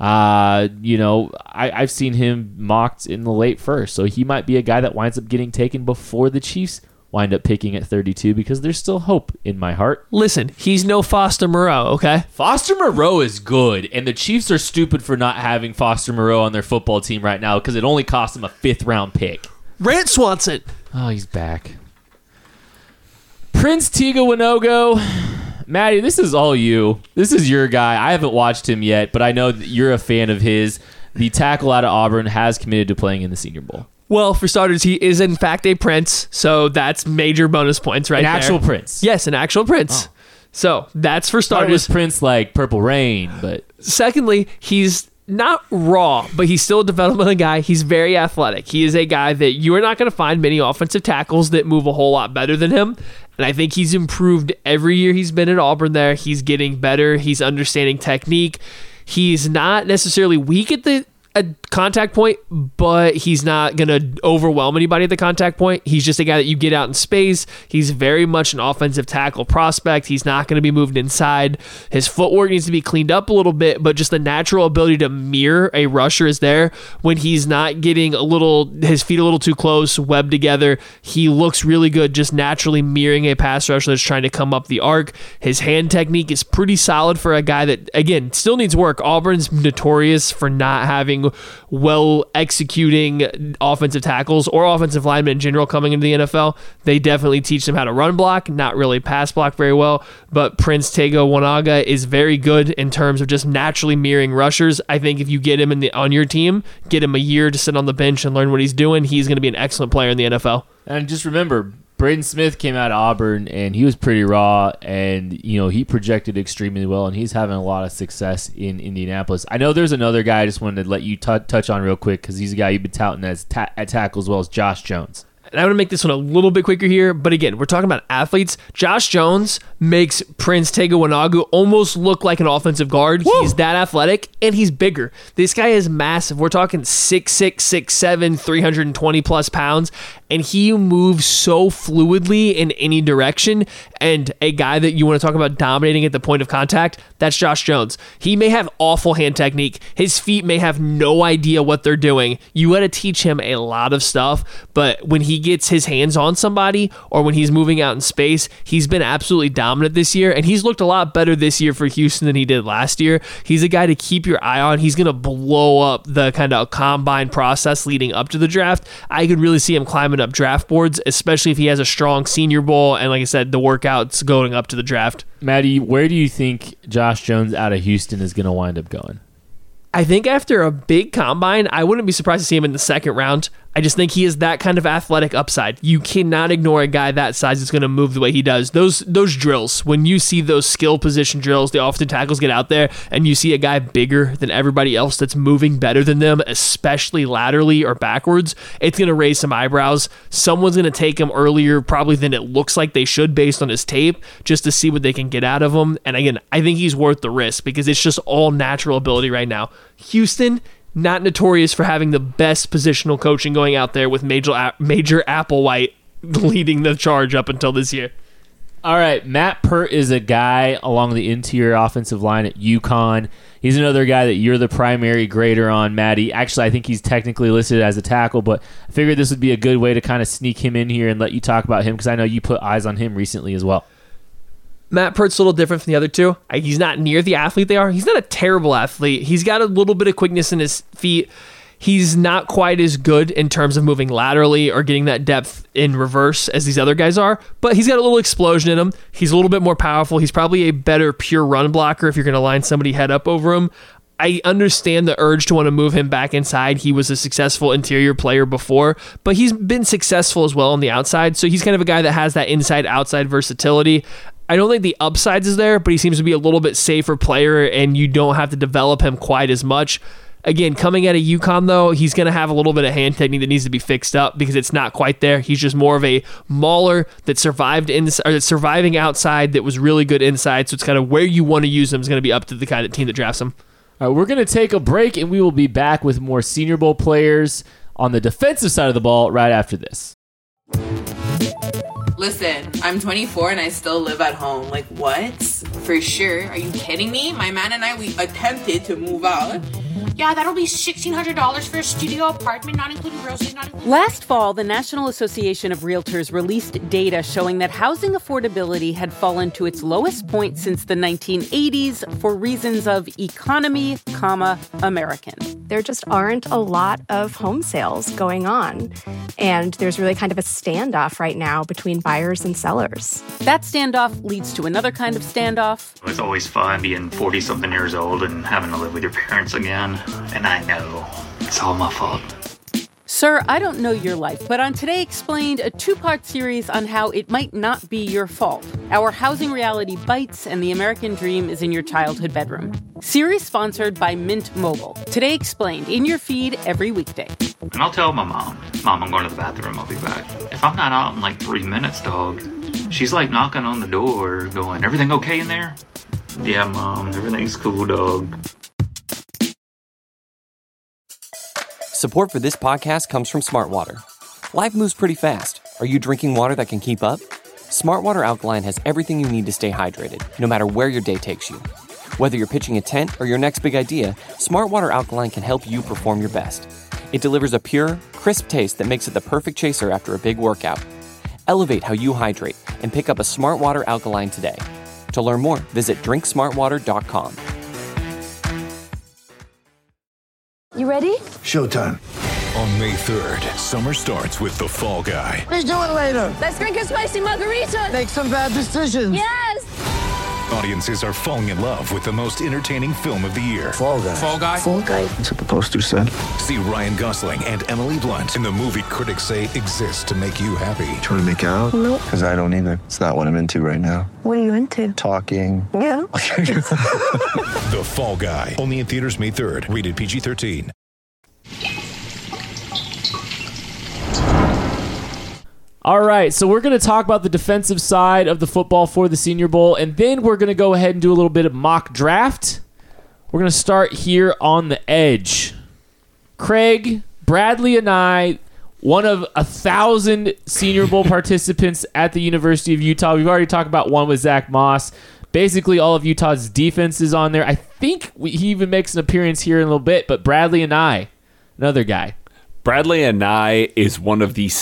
I've seen him mocked in the late first, so he might be a guy that winds up getting taken before the Chiefs wind up picking at 32 because there's still hope in my heart. Listen, he's no Foster Moreau, okay? Foster Moreau is good, and the Chiefs are stupid for not having Foster Moreau on their football team right now because it only cost them a 5th round pick. Rant Swanson. Oh, he's back. Prince Tega Winogo. Maddie, this is all you. This is your guy. I haven't watched him yet, but I know that you're a fan of his. The tackle out of Auburn has committed to playing in the Senior Bowl. Well, for starters, he is in fact a Prince, so that's major bonus points right there. An actual Prince. Yes, an actual Prince. Oh. So that's for starters. It was Prince like Purple Rain, but... Secondly, he's not raw, but he's still a developmental guy. He's very athletic. He is a guy that you are not going to find many offensive tackles that move a whole lot better than him. And I think he's improved every year he's been at Auburn there. He's getting better. He's understanding technique. He's not necessarily weak at the contact point, but he's not going to overwhelm anybody at the contact point. He's just a guy that you get out in space. He's very much an offensive tackle prospect. He's not going to be moved inside. His footwork needs to be cleaned up a little bit, but just the natural ability to mirror a rusher is there. When he's not getting his feet a little too close, webbed together, he looks really good just naturally mirroring a pass rusher that's trying to come up the arc. His hand technique is pretty solid for a guy that, again, still needs work. Auburn's notorious for not having young, well-executing offensive tackles or offensive linemen in general coming into the NFL. They definitely teach them how to run block, not really pass block very well, but Prince Tega Wanogho is very good in terms of just naturally mirroring rushers. I think if you get him on your team, get him a year to sit on the bench and learn what he's doing, he's going to be an excellent player in the NFL. And just remember, Braden Smith came out of Auburn, and he was pretty raw, and he projected extremely well, and he's having a lot of success in Indianapolis. I know there's another guy I just wanted to let you touch on real quick because he's a guy you've been touting as at tackle as well as Josh Jones. And I want to make this one a little bit quicker here, but again, we're talking about athletes. Josh Jones makes Prince Tega Wanogho almost look like an offensive guard. Woo! He's that athletic, and he's bigger. This guy is massive. We're talking 6'6", 6'7", 320 plus pounds, and he moves so fluidly in any direction. And a guy that you want to talk about dominating at the point of contact, that's Josh Jones. He may have awful hand technique. His feet may have no idea what they're doing. You got to teach him a lot of stuff, but when he gets his hands on somebody or when he's moving out in space, he's been absolutely dominant this year, and he's looked a lot better this year for Houston than he did last year. He's a guy to keep your eye on. He's going to blow up the kind of combine process leading up to the draft. I could really see him climbing up draft boards, especially if he has a strong Senior Bowl and, like I said, the workouts going up to the draft. Maddie, where do you think Josh Jones out of Houston is going to wind up going? I think after a big combine, I wouldn't be surprised to see him in the second round. I just think he is that kind of athletic upside. You cannot ignore a guy that size that's going to move the way he does. Those drills, when you see those skill position drills, the offensive tackles get out there, and you see a guy bigger than everybody else that's moving better than them, especially laterally or backwards, it's going to raise some eyebrows. Someone's going to take him earlier probably than it looks like they should based on his tape, just to see what they can get out of him. And again, I think he's worth the risk because it's just all natural ability right now. Houston, not notorious for having the best positional coaching going out there with Major Applewhite leading the charge up until this year. All right, Matt Pert is a guy along the interior offensive line at UConn. He's another guy that you're the primary grader on, Maddie. Actually, I think he's technically listed as a tackle, but I figured this would be a good way to kind of sneak him in here and let you talk about him because I know you put eyes on him recently as well. Matt Pert's a little different from the other two. He's not near the athlete they are. He's not a terrible athlete. He's got a little bit of quickness in his feet. He's not quite as good in terms of moving laterally or getting that depth in reverse as these other guys are, but he's got a little explosion in him. He's a little bit more powerful. He's probably a better pure run blocker if you're going to line somebody head up over him. I understand the urge to want to move him back inside. He was a successful interior player before, but he's been successful as well on the outside, so he's kind of a guy that has that inside-outside versatility. I don't think the upsides is there, but he seems to be a little bit safer player, and you don't have to develop him quite as much. Again, coming out of UConn, though, he's going to have a little bit of hand technique that needs to be fixed up because it's not quite there. He's just more of a mauler that surviving outside that was really good inside, so it's kind of where you want to use him is going to be up to the kind of team that drafts him. All right, we're going to take a break, and we will be back with more Senior Bowl players on the defensive side of the ball right after this. Listen, I'm 24 and I still live at home. Like, what? For sure. Are you kidding me? My man and I, we attempted to move out. Yeah, that'll be $1,600 for a studio apartment, not including groceries, not including... Last fall, the National Association of Realtors released data showing that housing affordability had fallen to its lowest point since the 1980s for reasons of economy, American. There just aren't a lot of home sales going on, and there's really kind of a standoff right now between buyers and sellers. That standoff leads to another kind of standoff. It's always fun being 40-something years old and having to live with your parents again. And I know it's all my fault. Sir, I don't know your life, but on Today Explained, a two-part series on how it might not be your fault. Our housing reality bites and the American dream is in your childhood bedroom. Series sponsored by Mint Mobile. Today Explained, in your feed every weekday. And I'll tell my mom, I'm going to the bathroom, I'll be back. If I'm not out in like 3 minutes, dog, she's like knocking on the door going, everything okay in there? Yeah, Mom, everything's cool, dog. Support for this podcast comes from Smartwater. Life moves pretty fast. Are you drinking water that can keep up? Smartwater Alkaline has everything you need to stay hydrated, no matter where your day takes you. Whether you're pitching a tent or your next big idea, Smartwater Alkaline can help you perform your best. It delivers a pure, crisp taste that makes it the perfect chaser after a big workout. Elevate how you hydrate and pick up a Smartwater Alkaline today. To learn more, visit drinksmartwater.com. You You ready? Showtime. On May 3rd, summer starts with The Fall Guy. Let's do it later. Let's drink a spicy margarita. Make some bad decisions. Yes. Audiences are falling in love with the most entertaining film of the year. Fall Guy. Fall Guy? Fall Guy. That's what the poster said. See Ryan Gosling and Emily Blunt in the movie critics say exists to make you happy. Trying to make it out? Nope. Because I don't either. It's not what I'm into right now. What are you into? Talking. Yeah. The Fall Guy. Only in theaters May 3rd. Rated PG-13. All right, so we're going to talk about the defensive side of the football for the Senior Bowl, and then we're going to go ahead and do a little bit of mock draft. We're going to start here on the edge. Craig, Bradley, and I, one of 1,000 Senior Bowl participants at the University of Utah. We've already talked about one with Zach Moss. Basically, all of Utah's defense is on there. I think he even makes an appearance here in a little bit, but Bradley and I, another guy. Bradley Anae is one of the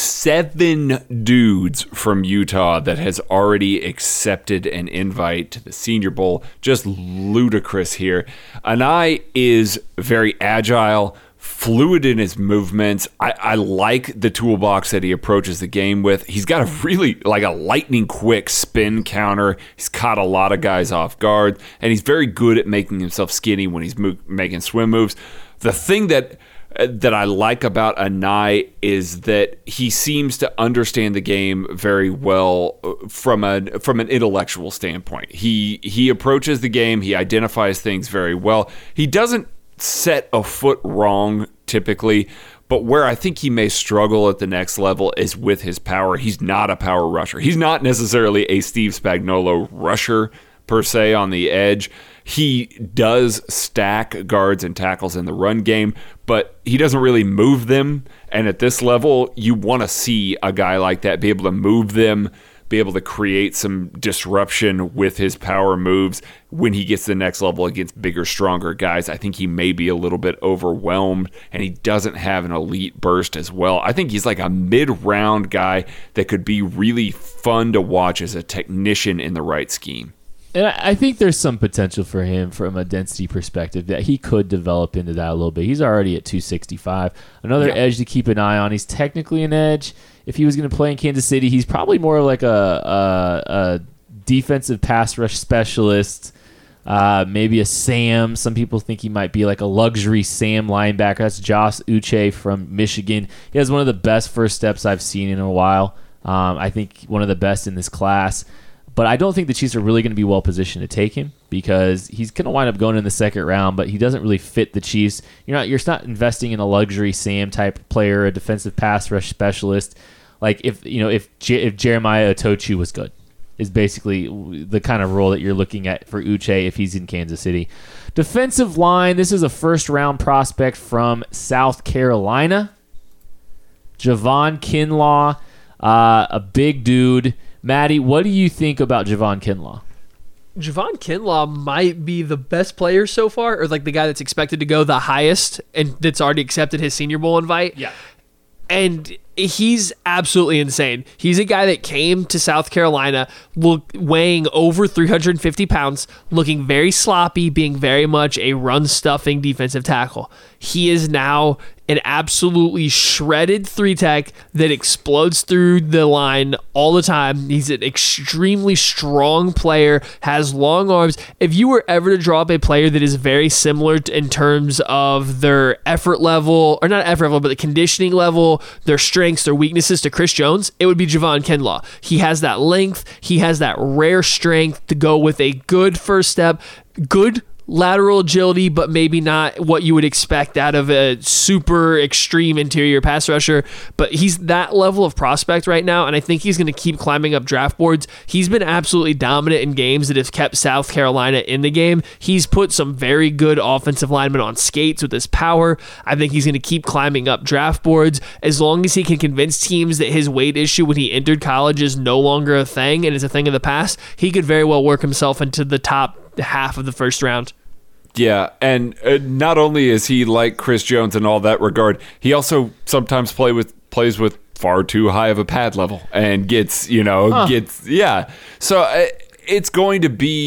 7 dudes from Utah that has already accepted an invite to the Senior Bowl. Just ludicrous here. Anae is very agile, fluid in his movements. I like the toolbox that he approaches the game with. He's got a really, like a lightning quick spin counter. He's caught a lot of guys off guard, and he's very good at making himself skinny when he's making swim moves. The thing that I like about Anae is that he seems to understand the game very well from an intellectual standpoint. He approaches the game, he identifies things very well. He doesn't set a foot wrong typically, but where I think he may struggle at the next level is with his power. He's not a power rusher. He's not necessarily a Steve Spagnuolo rusher per se on the edge. He does stack guards and tackles in the run game, but he doesn't really move them. And at this level, you want to see a guy like that be able to move them, be able to create some disruption with his power moves when he gets to the next level against bigger, stronger guys. I think he may be a little bit overwhelmed, and he doesn't have an elite burst as well. I think he's like a mid-round guy that could be really fun to watch as a technician in the right scheme. And I think there's some potential for him from a density perspective that he could develop into that a little bit. He's already at 265. Another edge to keep an eye on. He's technically an edge. If he was going to play in Kansas City, he's probably more like a defensive pass rush specialist, maybe a Sam. Some people think he might be like a luxury Sam linebacker. That's Josh Uche from Michigan. He has one of the best first steps I've seen in a while. I think one of the best in this class. But I don't think the Chiefs are really going to be well positioned to take him because he's going to wind up going in the second round, but he doesn't really fit the Chiefs. You're not investing in a luxury Sam type player, a defensive pass rush specialist. Like if Jeremiah Otochu was good, is basically the kind of role that you're looking at for Uche if he's in Kansas City. Defensive line, this is a first round prospect from South Carolina. Javon Kinlaw, a big dude. Maddie, what do you think about Javon Kinlaw? Javon Kinlaw might be the best player so far, or like the guy that's expected to go the highest and that's already accepted his Senior Bowl invite. Yeah. And he's absolutely insane. He's a guy that came to South Carolina weighing over 350 pounds, looking very sloppy, being very much a run-stuffing defensive tackle. He is now an absolutely shredded 3-tech that explodes through the line all the time. He's an extremely strong player, has long arms. If you were ever to draw up a player that is very similar in terms of their effort level, or not effort level, but the conditioning level, their strengths, their weaknesses to Chris Jones, it would be Javon Kinlaw. He has that length. He has that rare strength to go with a good first step, good lateral agility, but maybe not what you would expect out of a super extreme interior pass rusher. But he's that level of prospect right now, and I think he's going to keep climbing up draft boards. He's been absolutely dominant in games that have kept South Carolina in the game. He's put some very good offensive linemen on skates with his power. I think he's going to keep climbing up draft boards as long as he can convince teams that his weight issue when he entered college is no longer a thing and is a thing of the past. He could very well work himself into the top half of the first round. Yeah, and not only is he like Chris Jones in all that regard, he also sometimes plays with far too high of a pad level and gets. So it's going to be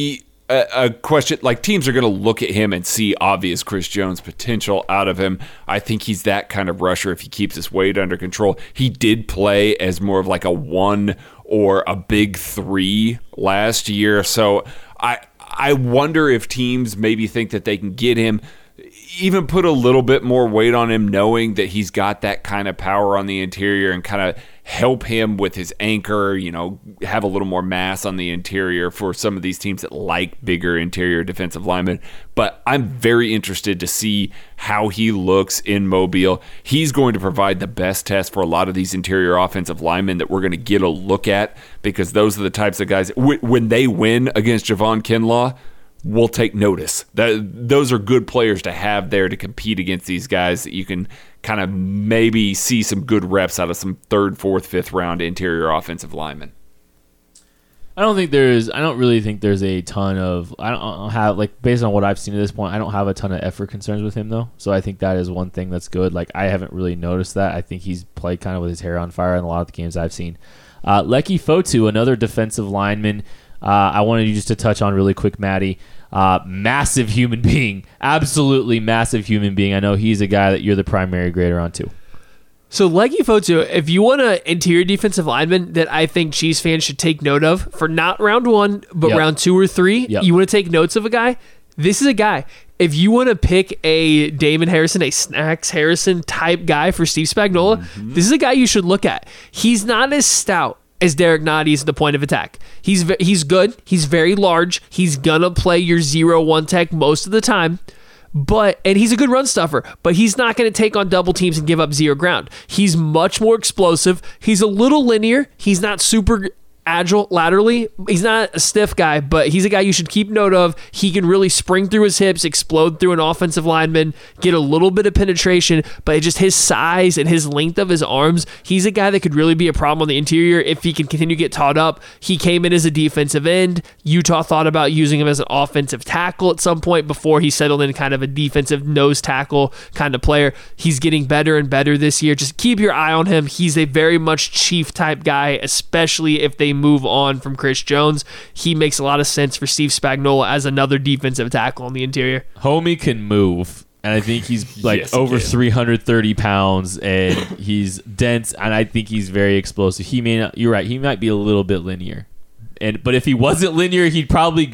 a question, like teams are going to look at him and see obvious Chris Jones potential out of him. I think he's that kind of rusher if he keeps his weight under control. He did play as more of like a 1 or a big 3 last year. So I wonder if teams maybe think that they can get him, even put a little bit more weight on him, knowing that he's got that kind of power on the interior and kind of help him with his anchor, have a little more mass on the interior for some of these teams that like bigger interior defensive linemen. But I'm very interested to see how he looks in Mobile. He's going to provide the best test for a lot of these interior offensive linemen that we're going to get a look at, because those are the types of guys, when they win against Javon Kinlaw, we'll take notice. Those are good players to have there to compete against these guys that you can kind of maybe see some good reps out of some 3rd, 4th, 5th round interior offensive linemen. I don't really think there's a ton of, I don't have, like, based on what I've seen at this point, I don't have a ton of effort concerns with him though. So I think that is one thing that's good. Like, I haven't really noticed that. I think he's played kind of with his hair on fire in a lot of the games I've seen. Leki Fotu, another defensive lineman, I wanted you just to touch on really quick, Maddie. Massive human being, absolutely massive human being. I know he's a guy that you're the primary grader on too. So Leki Fotu, if you want an interior defensive lineman that I think Chiefs fans should take note of for not round 1, but round 2 or 3, you want to take notes of a guy, this is a guy. If you want to pick a Damon Harrison, a Snacks Harrison type guy for Steve Spagnuolo, this is a guy you should look at. He's not as stout as Derek Nottie is at the point of attack. He's good. He's very large. He's going to play your 0-1 tech most of the time. And he's a good run stuffer, but he's not going to take on double teams and give up 0 ground. He's much more explosive. He's a little linear. He's not super agile laterally. He's not a stiff guy, but he's a guy you should keep note of. He can really spring through his hips, explode through an offensive lineman, get a little bit of penetration, but just his size and his length of his arms, he's a guy that could really be a problem on the interior if he can continue to get taught up. He came in as a defensive end. Utah thought about using him as an offensive tackle at some point before he settled in kind of a defensive nose tackle kind of player. He's getting better and better this year. Just keep your eye on him. He's a very much Chief type guy, especially if they move on from Chris Jones. He makes a lot of sense for Steve Spagnuolo as another defensive tackle on the interior. Homie can move, and I think he's like over 330 pounds, and he's dense, and I think he's very explosive. You're right, he might be a little bit linear, but if he wasn't linear, he's probably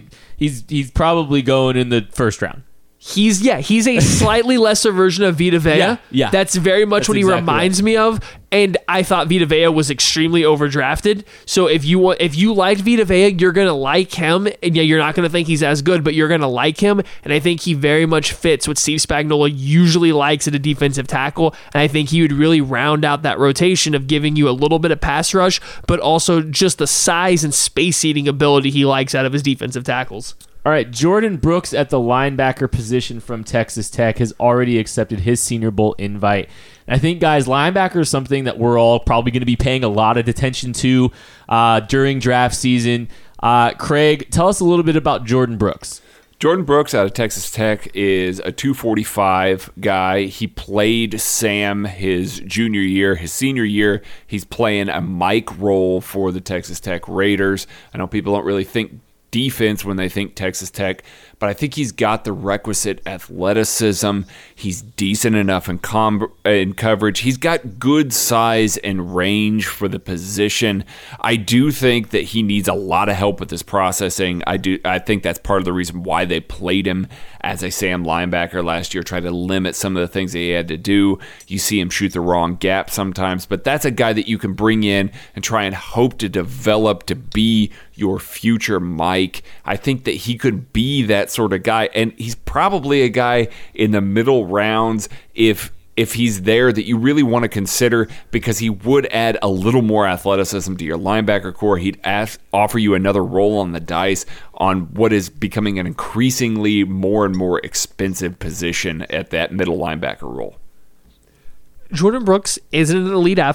going in the 1st round. He's a slightly lesser version of Vita Vea. Yeah. That's very much what he reminds me of. And I thought Vita Vea was extremely overdrafted. So if you liked Vita Vea, you're going to like him. And you're not going to think he's as good, but you're going to like him. And I think he very much fits what Steve Spagnuolo usually likes at a defensive tackle. And I think he would really round out that rotation of giving you a little bit of pass rush, but also just the size and space-eating ability he likes out of his defensive tackles. All right, Jordan Brooks at the linebacker position from Texas Tech has already accepted his Senior Bowl invite. And I think, guys, linebacker is something that we're all probably going to be paying a lot of attention to during draft season. Craig, tell us a little bit about Jordan Brooks. Jordan Brooks out of Texas Tech is a 245 guy. He played Sam his junior year. His senior year, he's playing a Mike role for the Texas Tech Raiders. I know people don't really think defense when they think Texas Tech, but I think he's got the requisite athleticism. He's decent enough in coverage. He's got good size and range for the position. I do think that he needs a lot of help with his processing. I think that's part of the reason why they played him as a Sam linebacker last year, tried to limit some of the things that he had to do. You see him shoot the wrong gap sometimes, but that's a guy that you can bring in and try and hope to develop to be your future Mike. I think that he could be that sort of guy, and he's probably a guy in the middle rounds if he's there that you really want to consider, because he would add a little more athleticism to your linebacker core. He'd offer you another roll on the dice on what is becoming an increasingly more and more expensive position at that middle linebacker role. Jordan Brooks isn't an elite athlete.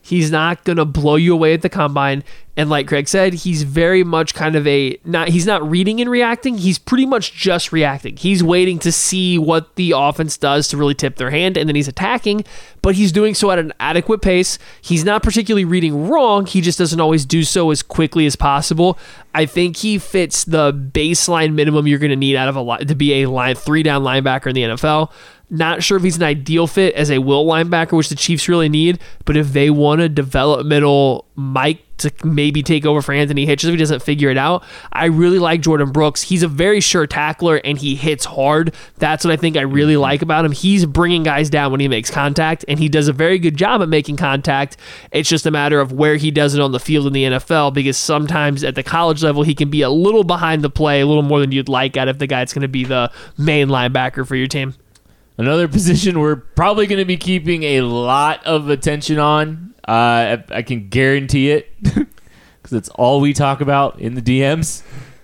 He's not going to blow you away at the combine. And like Craig said, he's very much kind of he's not reading and reacting. He's pretty much just reacting. He's waiting to see what the offense does to really tip their hand, and then he's attacking, but he's doing so at an adequate pace. He's not particularly reading wrong. He just doesn't always do so as quickly as possible. I think he fits the baseline minimum you're going to need out of to be a 3-down linebacker in the NFL. Not sure if he's an ideal fit as a will linebacker, which the Chiefs really need, but if they want a developmental Mike to maybe take over for Anthony Hitchens if he doesn't figure it out, I really like Jordan Brooks. He's a very sure tackler, and he hits hard. That's what I think I really like about him. He's bringing guys down when he makes contact, and he does a very good job at making contact. It's just a matter of where he does it on the field in the NFL, because sometimes at the college level, he can be a little behind the play, a little more than you'd like out of the guy that's going to be the main linebacker for your team. Another position we're probably going to be keeping a lot of attention on. I can guarantee it because it's all we talk about in the DMs.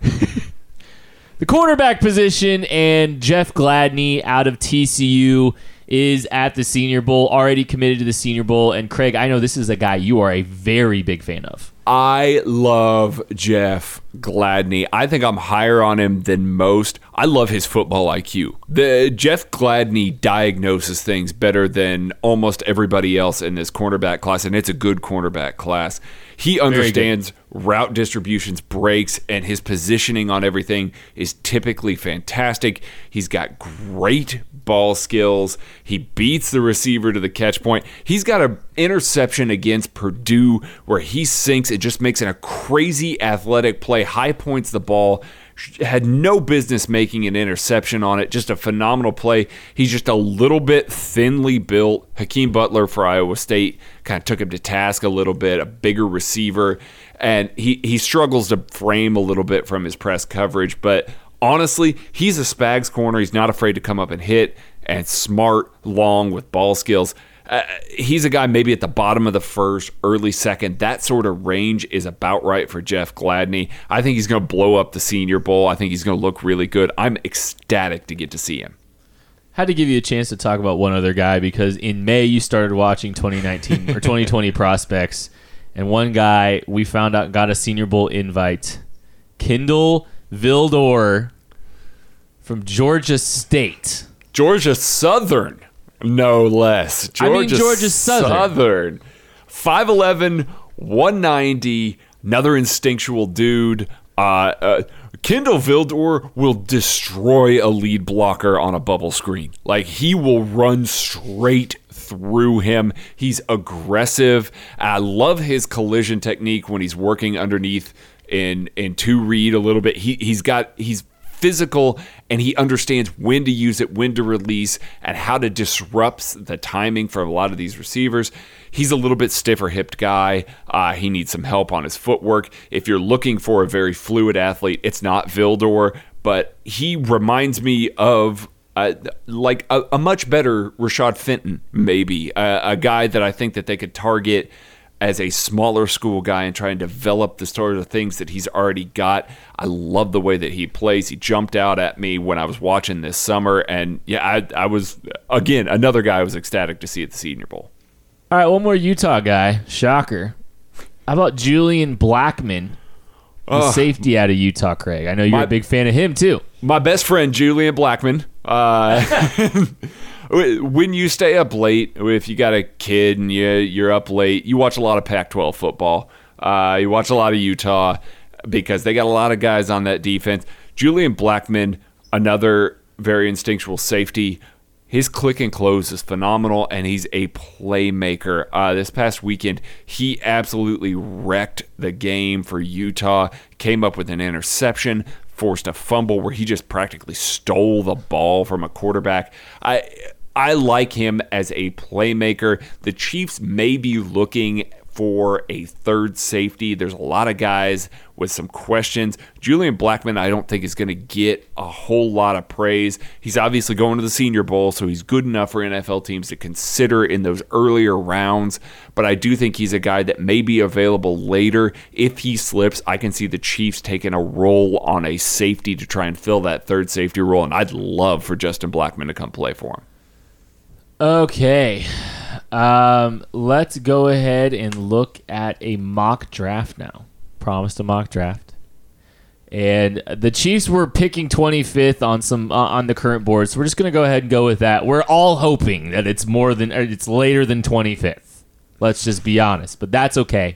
The cornerback position, and Jeff Gladney out of TCU is at the Senior Bowl, already committed to the Senior Bowl. And Craig, I know this is a guy you are a very big fan of. I love Jeff Gladney. I think I'm higher on him than most. I love his football IQ. The Jeff Gladney diagnoses things better than almost everybody else in this cornerback class, and it's a good cornerback class. He understands route distributions, breaks, and his positioning on everything is typically fantastic. He's got great ball skills. He beats the receiver to the catch point. He's got an interception against Purdue where he sinks. It just makes it a crazy athletic play. High points the ball. Had no business making an interception on it. Just a phenomenal play. He's just a little bit thinly built. Hakeem Butler for Iowa State kind of took him to task a little bit. A bigger receiver. And he struggles to frame a little bit from his press coverage. But honestly, he's a Spags corner. He's not afraid to come up and hit, and smart, long with ball skills. He's a guy maybe at the bottom of the first, early second. That sort of range is about right for Jeff Gladney. I think he's going to blow up the Senior Bowl. I think he's going to look really good. I'm ecstatic to get to see him. Had to give you a chance to talk about one other guy, because in May you started watching 2019 or 2020 prospects, and one guy we found out got a Senior Bowl invite. Kindle Vildor from Georgia State. Georgia Southern, no less. Georgia Southern. 5'11", 190, another instinctual dude. Kindle Vildor will destroy a lead blocker on a bubble screen. Like, he will run straight through him. He's aggressive. I love his collision technique when he's working underneath in two read a little bit. He's physical, and he understands when to use it, when to release, and how to disrupt the timing for a lot of these receivers. He's a little bit stiffer hipped guy. He needs some help on his footwork. If you're looking for a very fluid athlete, it's not Vildor, but he reminds me of like a much better Rashad Fenton, maybe a guy that I think that they could target as a smaller school guy and try and develop the sort of things that he's already got. I love the way that he plays. He jumped out at me when I was watching this summer, and yeah, I was, again, another guy I was ecstatic to see at the Senior Bowl. All right, one more Utah guy. Shocker. How about Julian Blackmon, the safety out of Utah, Craig? I know you're a big fan of him, too. My best friend, Julian Blackmon. When you stay up late, if you got a kid and you're up late, you watch a lot of Pac-12 football. You watch a lot of Utah because they got a lot of guys on that defense. Julian Blackmon, another very instinctual safety. His click and close is phenomenal, and he's a playmaker. This past weekend, he absolutely wrecked the game for Utah. Came up with an interception, forced a fumble where he just practically stole the ball from a quarterback. I like him as a playmaker. The Chiefs may be looking for a third safety. There's a lot of guys with some questions. Julian Blackmon, I don't think is going to get a whole lot of praise. He's obviously going to the Senior Bowl, so he's good enough for NFL teams to consider in those earlier rounds. But I do think he's a guy that may be available later. If he slips, I can see the Chiefs taking a role on a safety to try and fill that third safety role, and I'd love for Justin Blackmon to come play for him. Okay. Let's go ahead and look at a mock draft now. Promised a mock draft. And the Chiefs were picking 25th on the current board, so we're just going to go ahead and go with that. We're all hoping that it's later than 25th. Let's just be honest, but that's okay.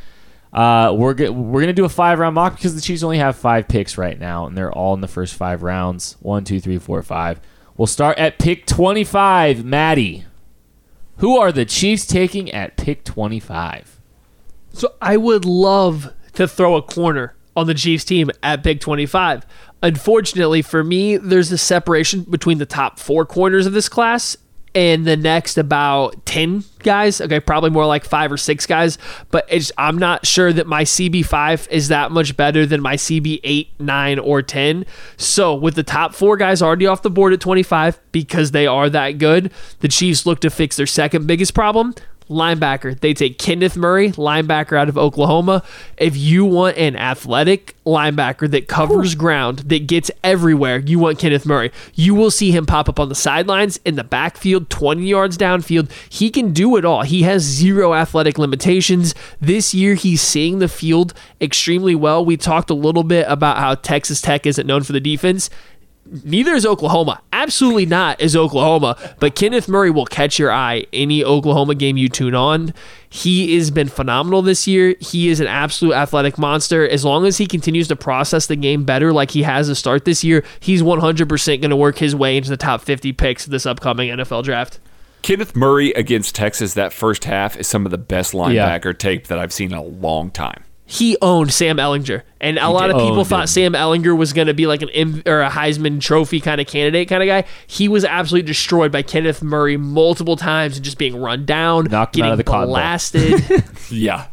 We're gonna do a 5-round mock because the Chiefs only have 5 picks right now, and they're all in the first 5 rounds. 1, 2, 3, 4, 5. We'll start at pick 25. Maddie, who are the Chiefs taking at pick 25? So I would love to throw a corner on the Chiefs team at pick 25. Unfortunately for me, there's a separation between the top 4 corners of this class and the next about 10 guys. Okay, probably more like 5 or 6 guys, but I'm not sure that my CB5 is that much better than my CB8, 9, or 10. So with the top 4 guys already off the board at 25, because they are that good, the Chiefs look to fix their second biggest problem, linebacker. They take Kenneth Murray, linebacker out of Oklahoma. If you want an athletic linebacker that covers ground, that gets everywhere, you want Kenneth Murray. You will see him pop up on the sidelines, in the backfield, 20 yards downfield. He can do it all. He has 0 athletic limitations. This year, he's seeing the field extremely well. We talked a little bit about how Texas Tech isn't known for the defense. Neither is Oklahoma. Absolutely not is Oklahoma. But Kenneth Murray will catch your eye any Oklahoma game you tune on. He has been phenomenal this year. He is an absolute athletic monster. As long as he continues to process the game better like he has to start this year, he's 100% going to work his way into the top 50 picks this upcoming NFL draft. Kenneth Murray against Texas, that first half, is some of the best linebacker tape that I've seen in a long time. He owned Sam Ehlinger, and a lot of people thought Sam Ehlinger was going to be like a Heisman Trophy kind of candidate kind of guy. He was absolutely destroyed by Kenneth Murray multiple times and just being run down, getting blasted. Yeah.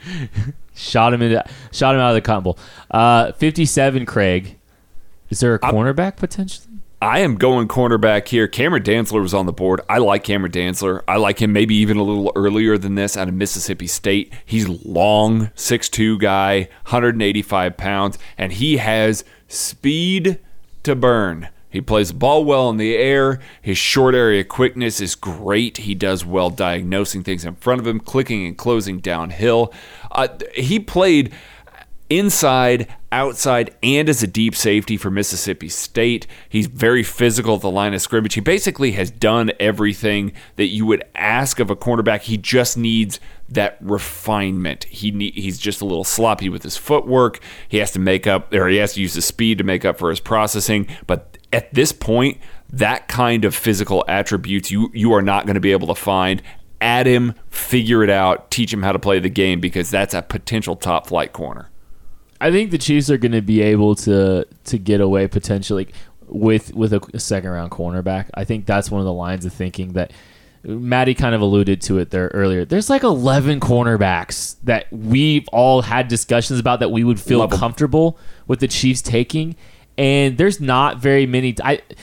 Shot him out of the Cotton Bowl. 57, Craig. Is there a cornerback potentially? I am going cornerback here. Cameron Dantzler was on the board. I like Cameron Dantzler. I like him maybe even a little earlier than this out of Mississippi State. He's long, 6'2" guy, 185 pounds, and he has speed to burn. He plays the ball well in the air. His short area quickness is great. He does well diagnosing things in front of him, clicking and closing downhill. He played inside, outside, and as a deep safety for Mississippi State. He's very physical at the line of scrimmage. He basically has done everything that you would ask of a cornerback. He just needs that refinement. He's just a little sloppy with his footwork. He has to use his speed to make up for his processing. But at this point, that kind of physical attributes you are not going to be able to find. Add him, figure it out, teach him how to play the game, because that's a potential top flight corner. I think the Chiefs are going to be able to get away potentially with a second round cornerback. I think that's one of the lines of thinking that Maddie kind of alluded to it there earlier. There's like 11 cornerbacks that we've all had discussions about that we would feel comfortable with the Chiefs taking, and there's not very many.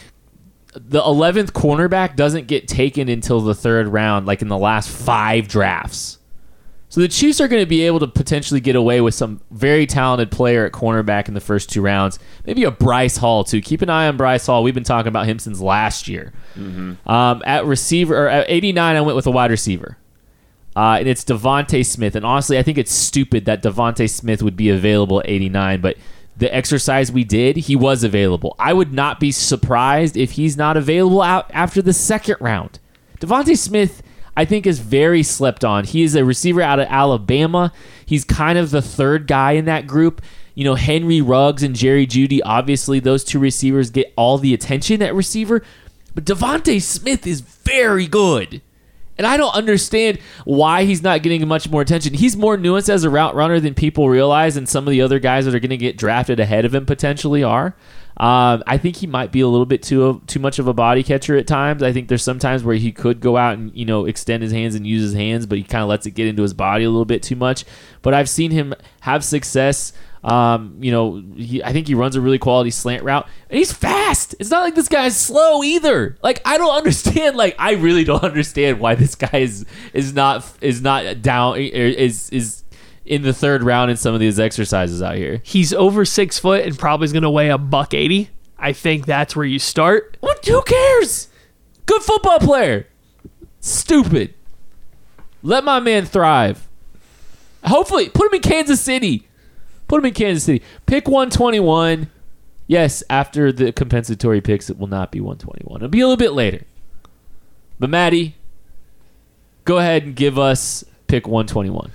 The 11th cornerback doesn't get taken until the 3rd round, like in the last 5 drafts. So the Chiefs are going to be able to potentially get away with some very talented player at cornerback in the first 2 rounds. Maybe a Bryce Hall, too. Keep an eye on Bryce Hall. We've been talking about him since last year. Mm-hmm. At receiver, or at 89, I went with a wide receiver. And it's Devontae Smith. And honestly, I think it's stupid that Devontae Smith would be available at 89, but the exercise we did, he was available. I would not be surprised if he's not available out after the 2nd round. Devontae Smith, I think, is very slept on. He is a receiver out of Alabama. He's kind of the 3rd guy in that group. You know, Henry Ruggs and Jerry Jeudy, obviously those 2 receivers get all the attention at receiver. But Devontae Smith is very good. And I don't understand why he's not getting much more attention. He's more nuanced as a route runner than people realize, and some of the other guys that are going to get drafted ahead of him potentially are. I think he might be a little bit too much of a body catcher at times. I think there's some times where he could go out and, extend his hands and use his hands, but he kind of lets it get into his body a little bit too much. But I've seen him have success. I think he runs a really quality slant route, and he's fast. It's not like this guy's slow either. Like, I don't understand. I really don't understand why this guy is not down, is in the 3rd round in some of these exercises out here. He's over 6 foot and probably is going to weigh $180. I think that's where you start. What? Who cares? Good football player. Stupid. Let my man thrive. Hopefully, put him in Kansas City. Pick 121. Yes, after the compensatory picks, it will not be 121. It'll be a little bit later. But Maddie, go ahead and give us pick 121.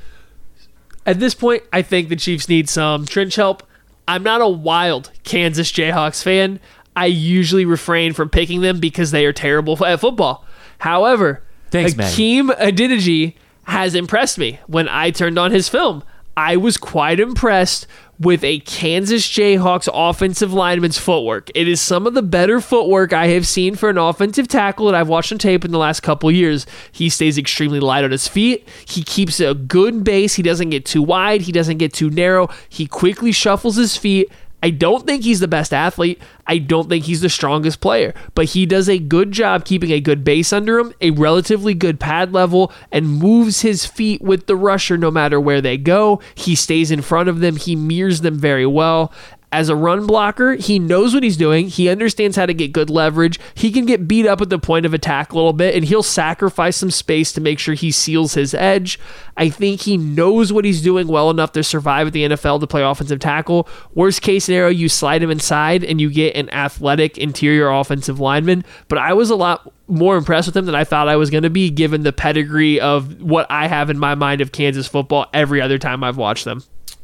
At this point, I think the Chiefs need some trench help. I'm not a wild Kansas Jayhawks fan. I usually refrain from picking them because they are terrible at football. However, Hakeem Adeniji has impressed me. When I turned on his film, I was quite impressed with a Kansas Jayhawks offensive lineman's footwork. It is some of the better footwork I have seen for an offensive tackle that I've watched on tape in the last couple of years. He stays extremely light on his feet. He keeps a good base. He doesn't get too wide. He doesn't get too narrow. He quickly shuffles his feet. I don't think he's the best athlete. I don't think he's the strongest player, but he does a good job keeping a good base under him, a relatively good pad level, and moves his feet with the rusher no matter where they go. He stays in front of them. He mirrors them very well. As a run blocker, he knows what he's doing. He understands how to get good leverage. He can get beat up at the point of attack a little bit, and he'll sacrifice some space to make sure he seals his edge. I think he knows what he's doing well enough to survive at the NFL to play offensive tackle. Worst case scenario, you slide him inside and you get an athletic interior offensive lineman. But I was a lot more impressed with him than I thought I was going to be, given the pedigree of what I have in my mind of Kansas football every other time I've watched them.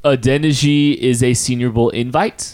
Adeniji is a Senior Bowl invite.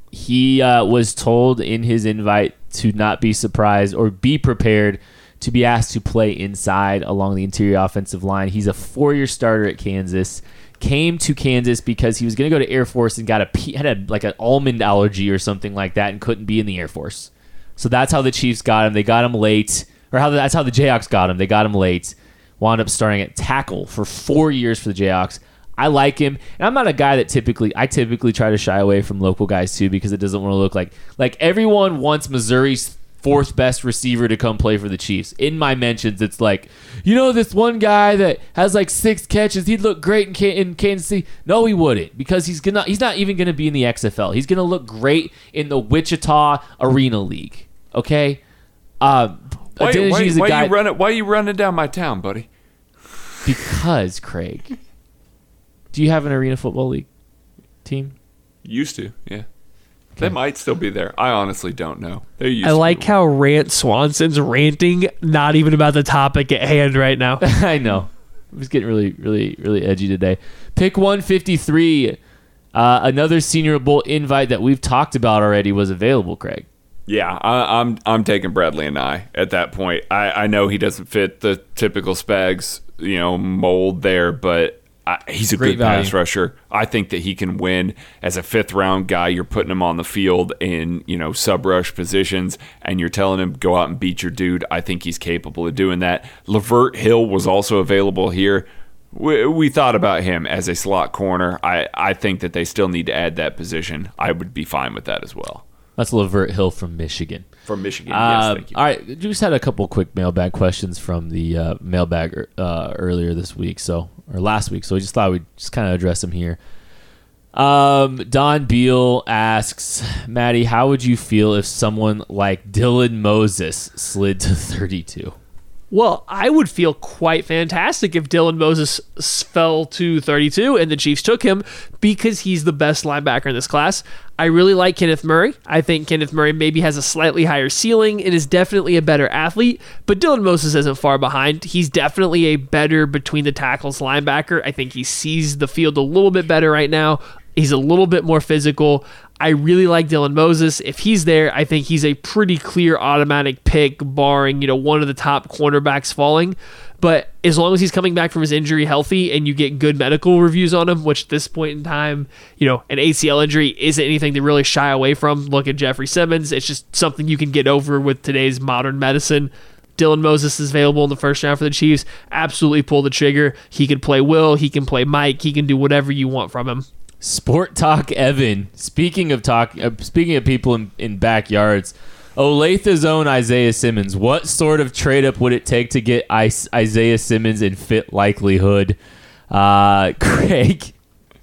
He was told in his invite to not be surprised or be prepared to be asked to play inside along the interior offensive line. He's a 4-year starter at Kansas. Came to Kansas because he was going to go to Air Force and had an almond allergy or something like that and couldn't be in the Air Force. So that's how the Chiefs got him. They got him late. That's how the Jayhawks got him. They got him late. Wound up starting at tackle for 4 years for the Jayhawks. I like him, and I'm not a guy that typically try to shy away from local guys too, because it doesn't want to look like everyone wants Missouri's 4th best receiver to come play for the Chiefs. In my mentions, it's like, this one guy that has 6 catches, he'd look great in Kansas City. No, he wouldn't, because he's not even going to be in the XFL. He's going to look great in the Wichita Arena League. Okay, why are you running down my town, buddy? Because Craig. Do you have an Arena Football League team? Used to, yeah. Okay. They might still be there. I honestly don't know. I like how Rant Swanson's ranting, not even about the topic at hand right now. I know. I was getting really, really, really edgy today. Pick 153. Another Senior Bowl invite that we've talked about already was available, Craig. Yeah, I'm taking Bradley and I at that point. I know he doesn't fit the typical Spags, mold there, but he's a good pass rusher. I think that he can win as a 5th-round guy. You're putting him on the field in sub-rush positions, and you're telling him go out and beat your dude. I think he's capable of doing that. Lavert Hill was also available here. We thought about him as a slot corner. I think that they still need to add that position. I would be fine with that as well. That's Lavert Hill from Michigan. From Michigan, yes, thank you. All right, just had a couple quick mailbag questions from the mailbag earlier this week, or last week, so we just thought we'd just kind of address them here. Don Beal asks, Maddie, how would you feel if someone like Dylan Moses slid to 32? Well, I would feel quite fantastic if Dylan Moses fell to 32 and the Chiefs took him, because he's the best linebacker in this class. I really like Kenneth Murray. I think Kenneth Murray maybe has a slightly higher ceiling and is definitely a better athlete, but Dylan Moses isn't far behind. He's definitely a better between the tackles linebacker. I think he sees the field a little bit better right now. He's a little bit more physical. I really like Dylan Moses. If he's there, I think he's a pretty clear automatic pick, barring, one of the top cornerbacks falling. But as long as he's coming back from his injury healthy and you get good medical reviews on him, which at this point in time, an ACL injury isn't anything to really shy away from. Look at Jeffrey Simmons. It's just something you can get over with today's modern medicine. Dylan Moses is available in the 1st round for the Chiefs. Absolutely pull the trigger. He can play Will. He can play Mike. He can do whatever you want from him. Sport Talk Evan. Speaking of people in backyards, Olathe's own Isaiah Simmons. What sort of trade up would it take to get Isaiah Simmons in fit likelihood? Craig?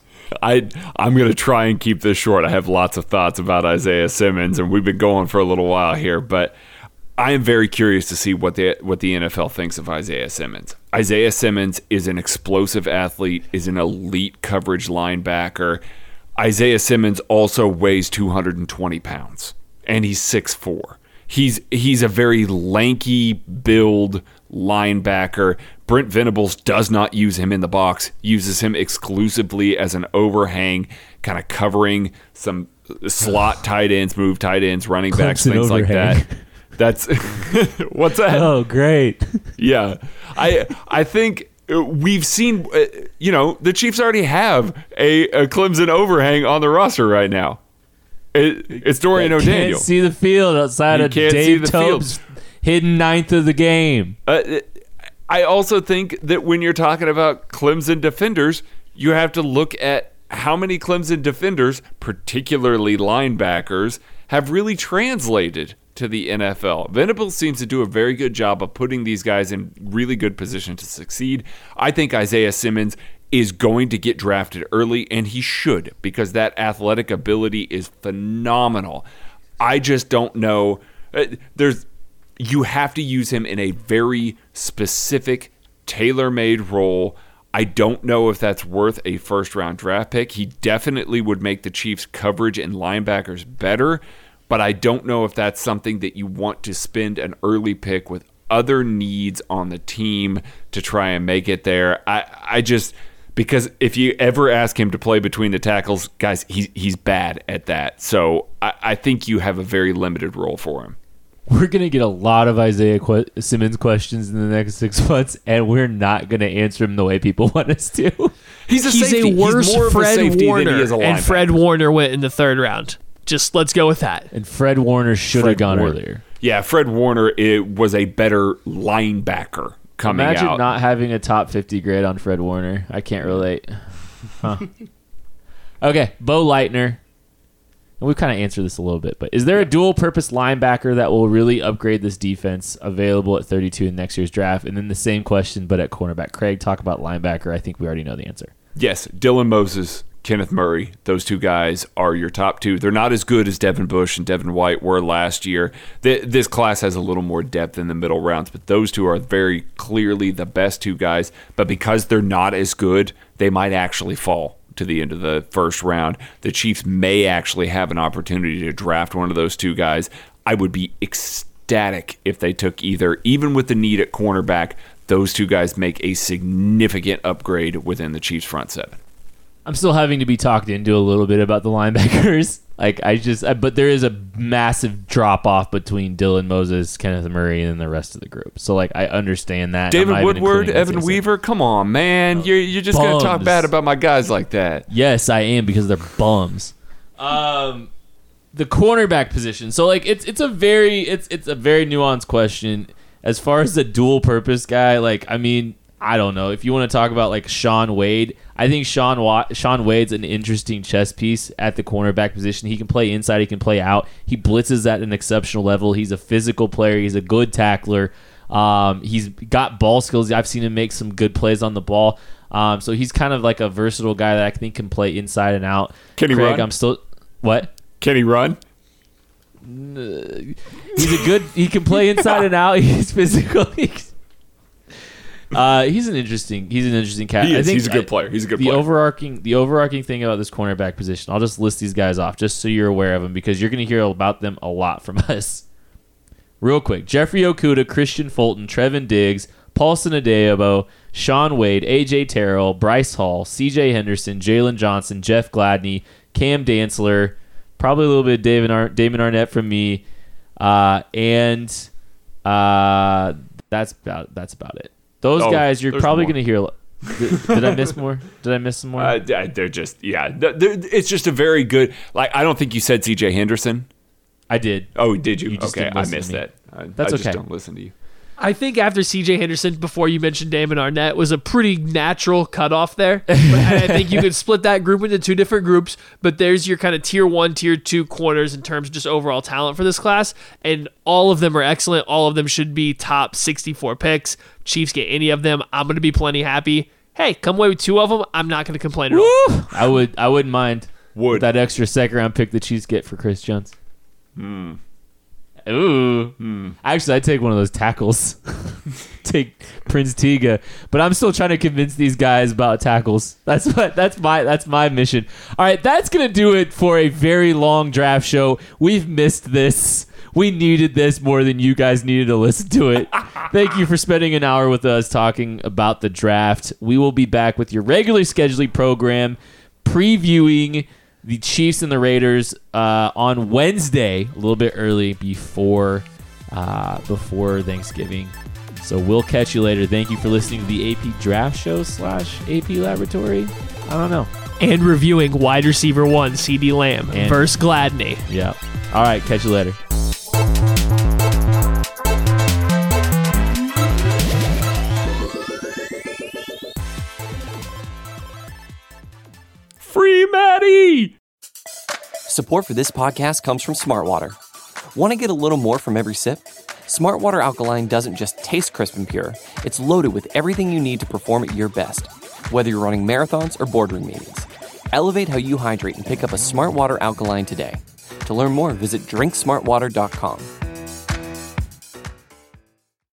I'm going to try and keep this short. I have lots of thoughts about Isaiah Simmons, and we've been going for a little while here, but I am very curious to see what the NFL thinks of Isaiah Simmons. Isaiah Simmons is an explosive athlete, is an elite coverage linebacker. Isaiah Simmons also weighs 220 pounds, and he's 6'4". He's a very lanky build linebacker. Brent Venables does not use him in the box, uses him exclusively as an overhang, kind of covering some slot tight ends, move tight ends, running backs, things like that. That's what's that? Oh, great. Yeah. I think we've seen, the Chiefs already have a Clemson overhang on the roster right now. It's Dorian O'Daniel. Can't see the field outside of Dave Tope's hidden ninth of the game. I also think that when you're talking about Clemson defenders, you have to look at how many Clemson defenders, particularly linebackers, have really translated to the NFL. Venables seems to do a very good job of putting these guys in really good position to succeed. I think Isaiah Simmons is going to get drafted early, and he should, because that athletic ability is phenomenal. I just don't know. You have to use him in a very specific, tailor-made role. I don't know if that's worth a first-round draft pick. He definitely would make the Chiefs' coverage and linebackers better, but I don't know if that's something that you want to spend an early pick with other needs on the team to try and make it there. I just, because if you ever ask him to play between the tackles, guys, he's bad at that. So I think you have a very limited role for him. We're going to get a lot of Isaiah Simmons questions in the next 6 months, and we're not going to answer them the way people want us to. He's a worse Fred Warner, and and Fred Warner went in the third round. Just let's go with that. And Fred Warner should have gone earlier. Yeah, Fred Warner was a better linebacker coming out. Imagine not having a top 50 grade on Fred Warner. I can't relate. Huh. Okay, Bo Leitner. And we've kind of answered this a little bit, but is there a dual-purpose linebacker that will really upgrade this defense available at 32 in next year's draft? And then the same question, but at cornerback. Craig, talk about linebacker. I think we already know the answer. Yes, Dylan Moses, Kenneth Murray, those two guys are your top two. They're not as good as Devin Bush and Devin White were last year. This class has a little more depth in the middle rounds, but those two are very clearly the best two guys. But because they're not as good, they might actually fall to the end of the first round. The Chiefs may actually have an opportunity to draft one of those two guys. I would be ecstatic if they took either. Even with the need at cornerback, those two guys make a significant upgrade within the Chiefs' front seven. I'm still having to be talked into a little bit about the linebackers. But there is a massive drop off between Dylan Moses, Kenneth Murray, and the rest of the group. So I understand that. David Woodward, Evan Weaver, come on, man. You're just going to talk bad about my guys like that. Yes, I am, because they're bums. The cornerback position. So it's a very nuanced question. As far as the dual purpose guy, I don't know. If you want to talk about Sean Wade, I think Sean Wade's an interesting chess piece at the cornerback position. He can play inside, he can play out. He blitzes at an exceptional level. He's a physical player. He's a good tackler. He's got ball skills. I've seen him make some good plays on the ball. So he's kind of like a versatile guy that I think can play inside and out. Can he run? What? Can he run? He can play inside and out. He's physical. He's an interesting cat. He's a good player. The overarching thing about this cornerback position, I'll just list these guys off just so you're aware of them, because you're going to hear about them a lot from us. Real quick: Jeffrey Okudah, Christian Fulton, Trevin Diggs, Paulson Adeyemo, Sean Wade, AJ Terrell, Bryce Hall, CJ Henderson, Jalen Johnson, Jeff Gladney, Cam Dantzler, probably a little bit of Damon Arnett from me, and that's about it. Those guys, you're probably going to hear. Did I miss more? Did I miss some more? They're just, it's just a very good. I don't think you said C.J. Henderson. I did. Oh, did you? You just okay, didn't I listen missed to me. that. That's I just okay. don't listen to you. I think after C.J. Henderson, before you mentioned Damon Arnett, was a pretty natural cutoff there. But I think you could split that group into two different groups, but there's your kind of tier 1, tier 2 corners in terms of just overall talent for this class, and all of them are excellent. All of them should be top 64 picks. Chiefs get any of them, I'm going to be plenty happy. Hey, come away with 2 of them, I'm not going to complain at all. I wouldn't mind that extra second round pick the Chiefs get for Chris Jones. Ooh. Actually, I'd take one of those tackles. Take Prince Tiga. But I'm still trying to convince these guys about tackles. That's my mission. All right, that's going to do it for a very long draft show. We've missed this. We needed this more than you guys needed to listen to it. Thank you for spending an hour with us talking about the draft. We will be back with your regularly scheduled program previewing the Chiefs and the Raiders on Wednesday, a little bit early before Thanksgiving. So we'll catch you later. Thank you for listening to the AP Draft Show / AP Laboratory. I don't know. And reviewing wide receiver 1, CeeDee Lamb versus Gladney. Yeah. All right. Catch you later. Free Maddie! Support for this podcast comes from Smartwater. Want to get a little more from every sip? Smartwater Alkaline doesn't just taste crisp and pure. It's loaded with everything you need to perform at your best, whether you're running marathons or boardroom meetings. Elevate how you hydrate and pick up a Smartwater Alkaline today. To learn more, visit drinksmartwater.com.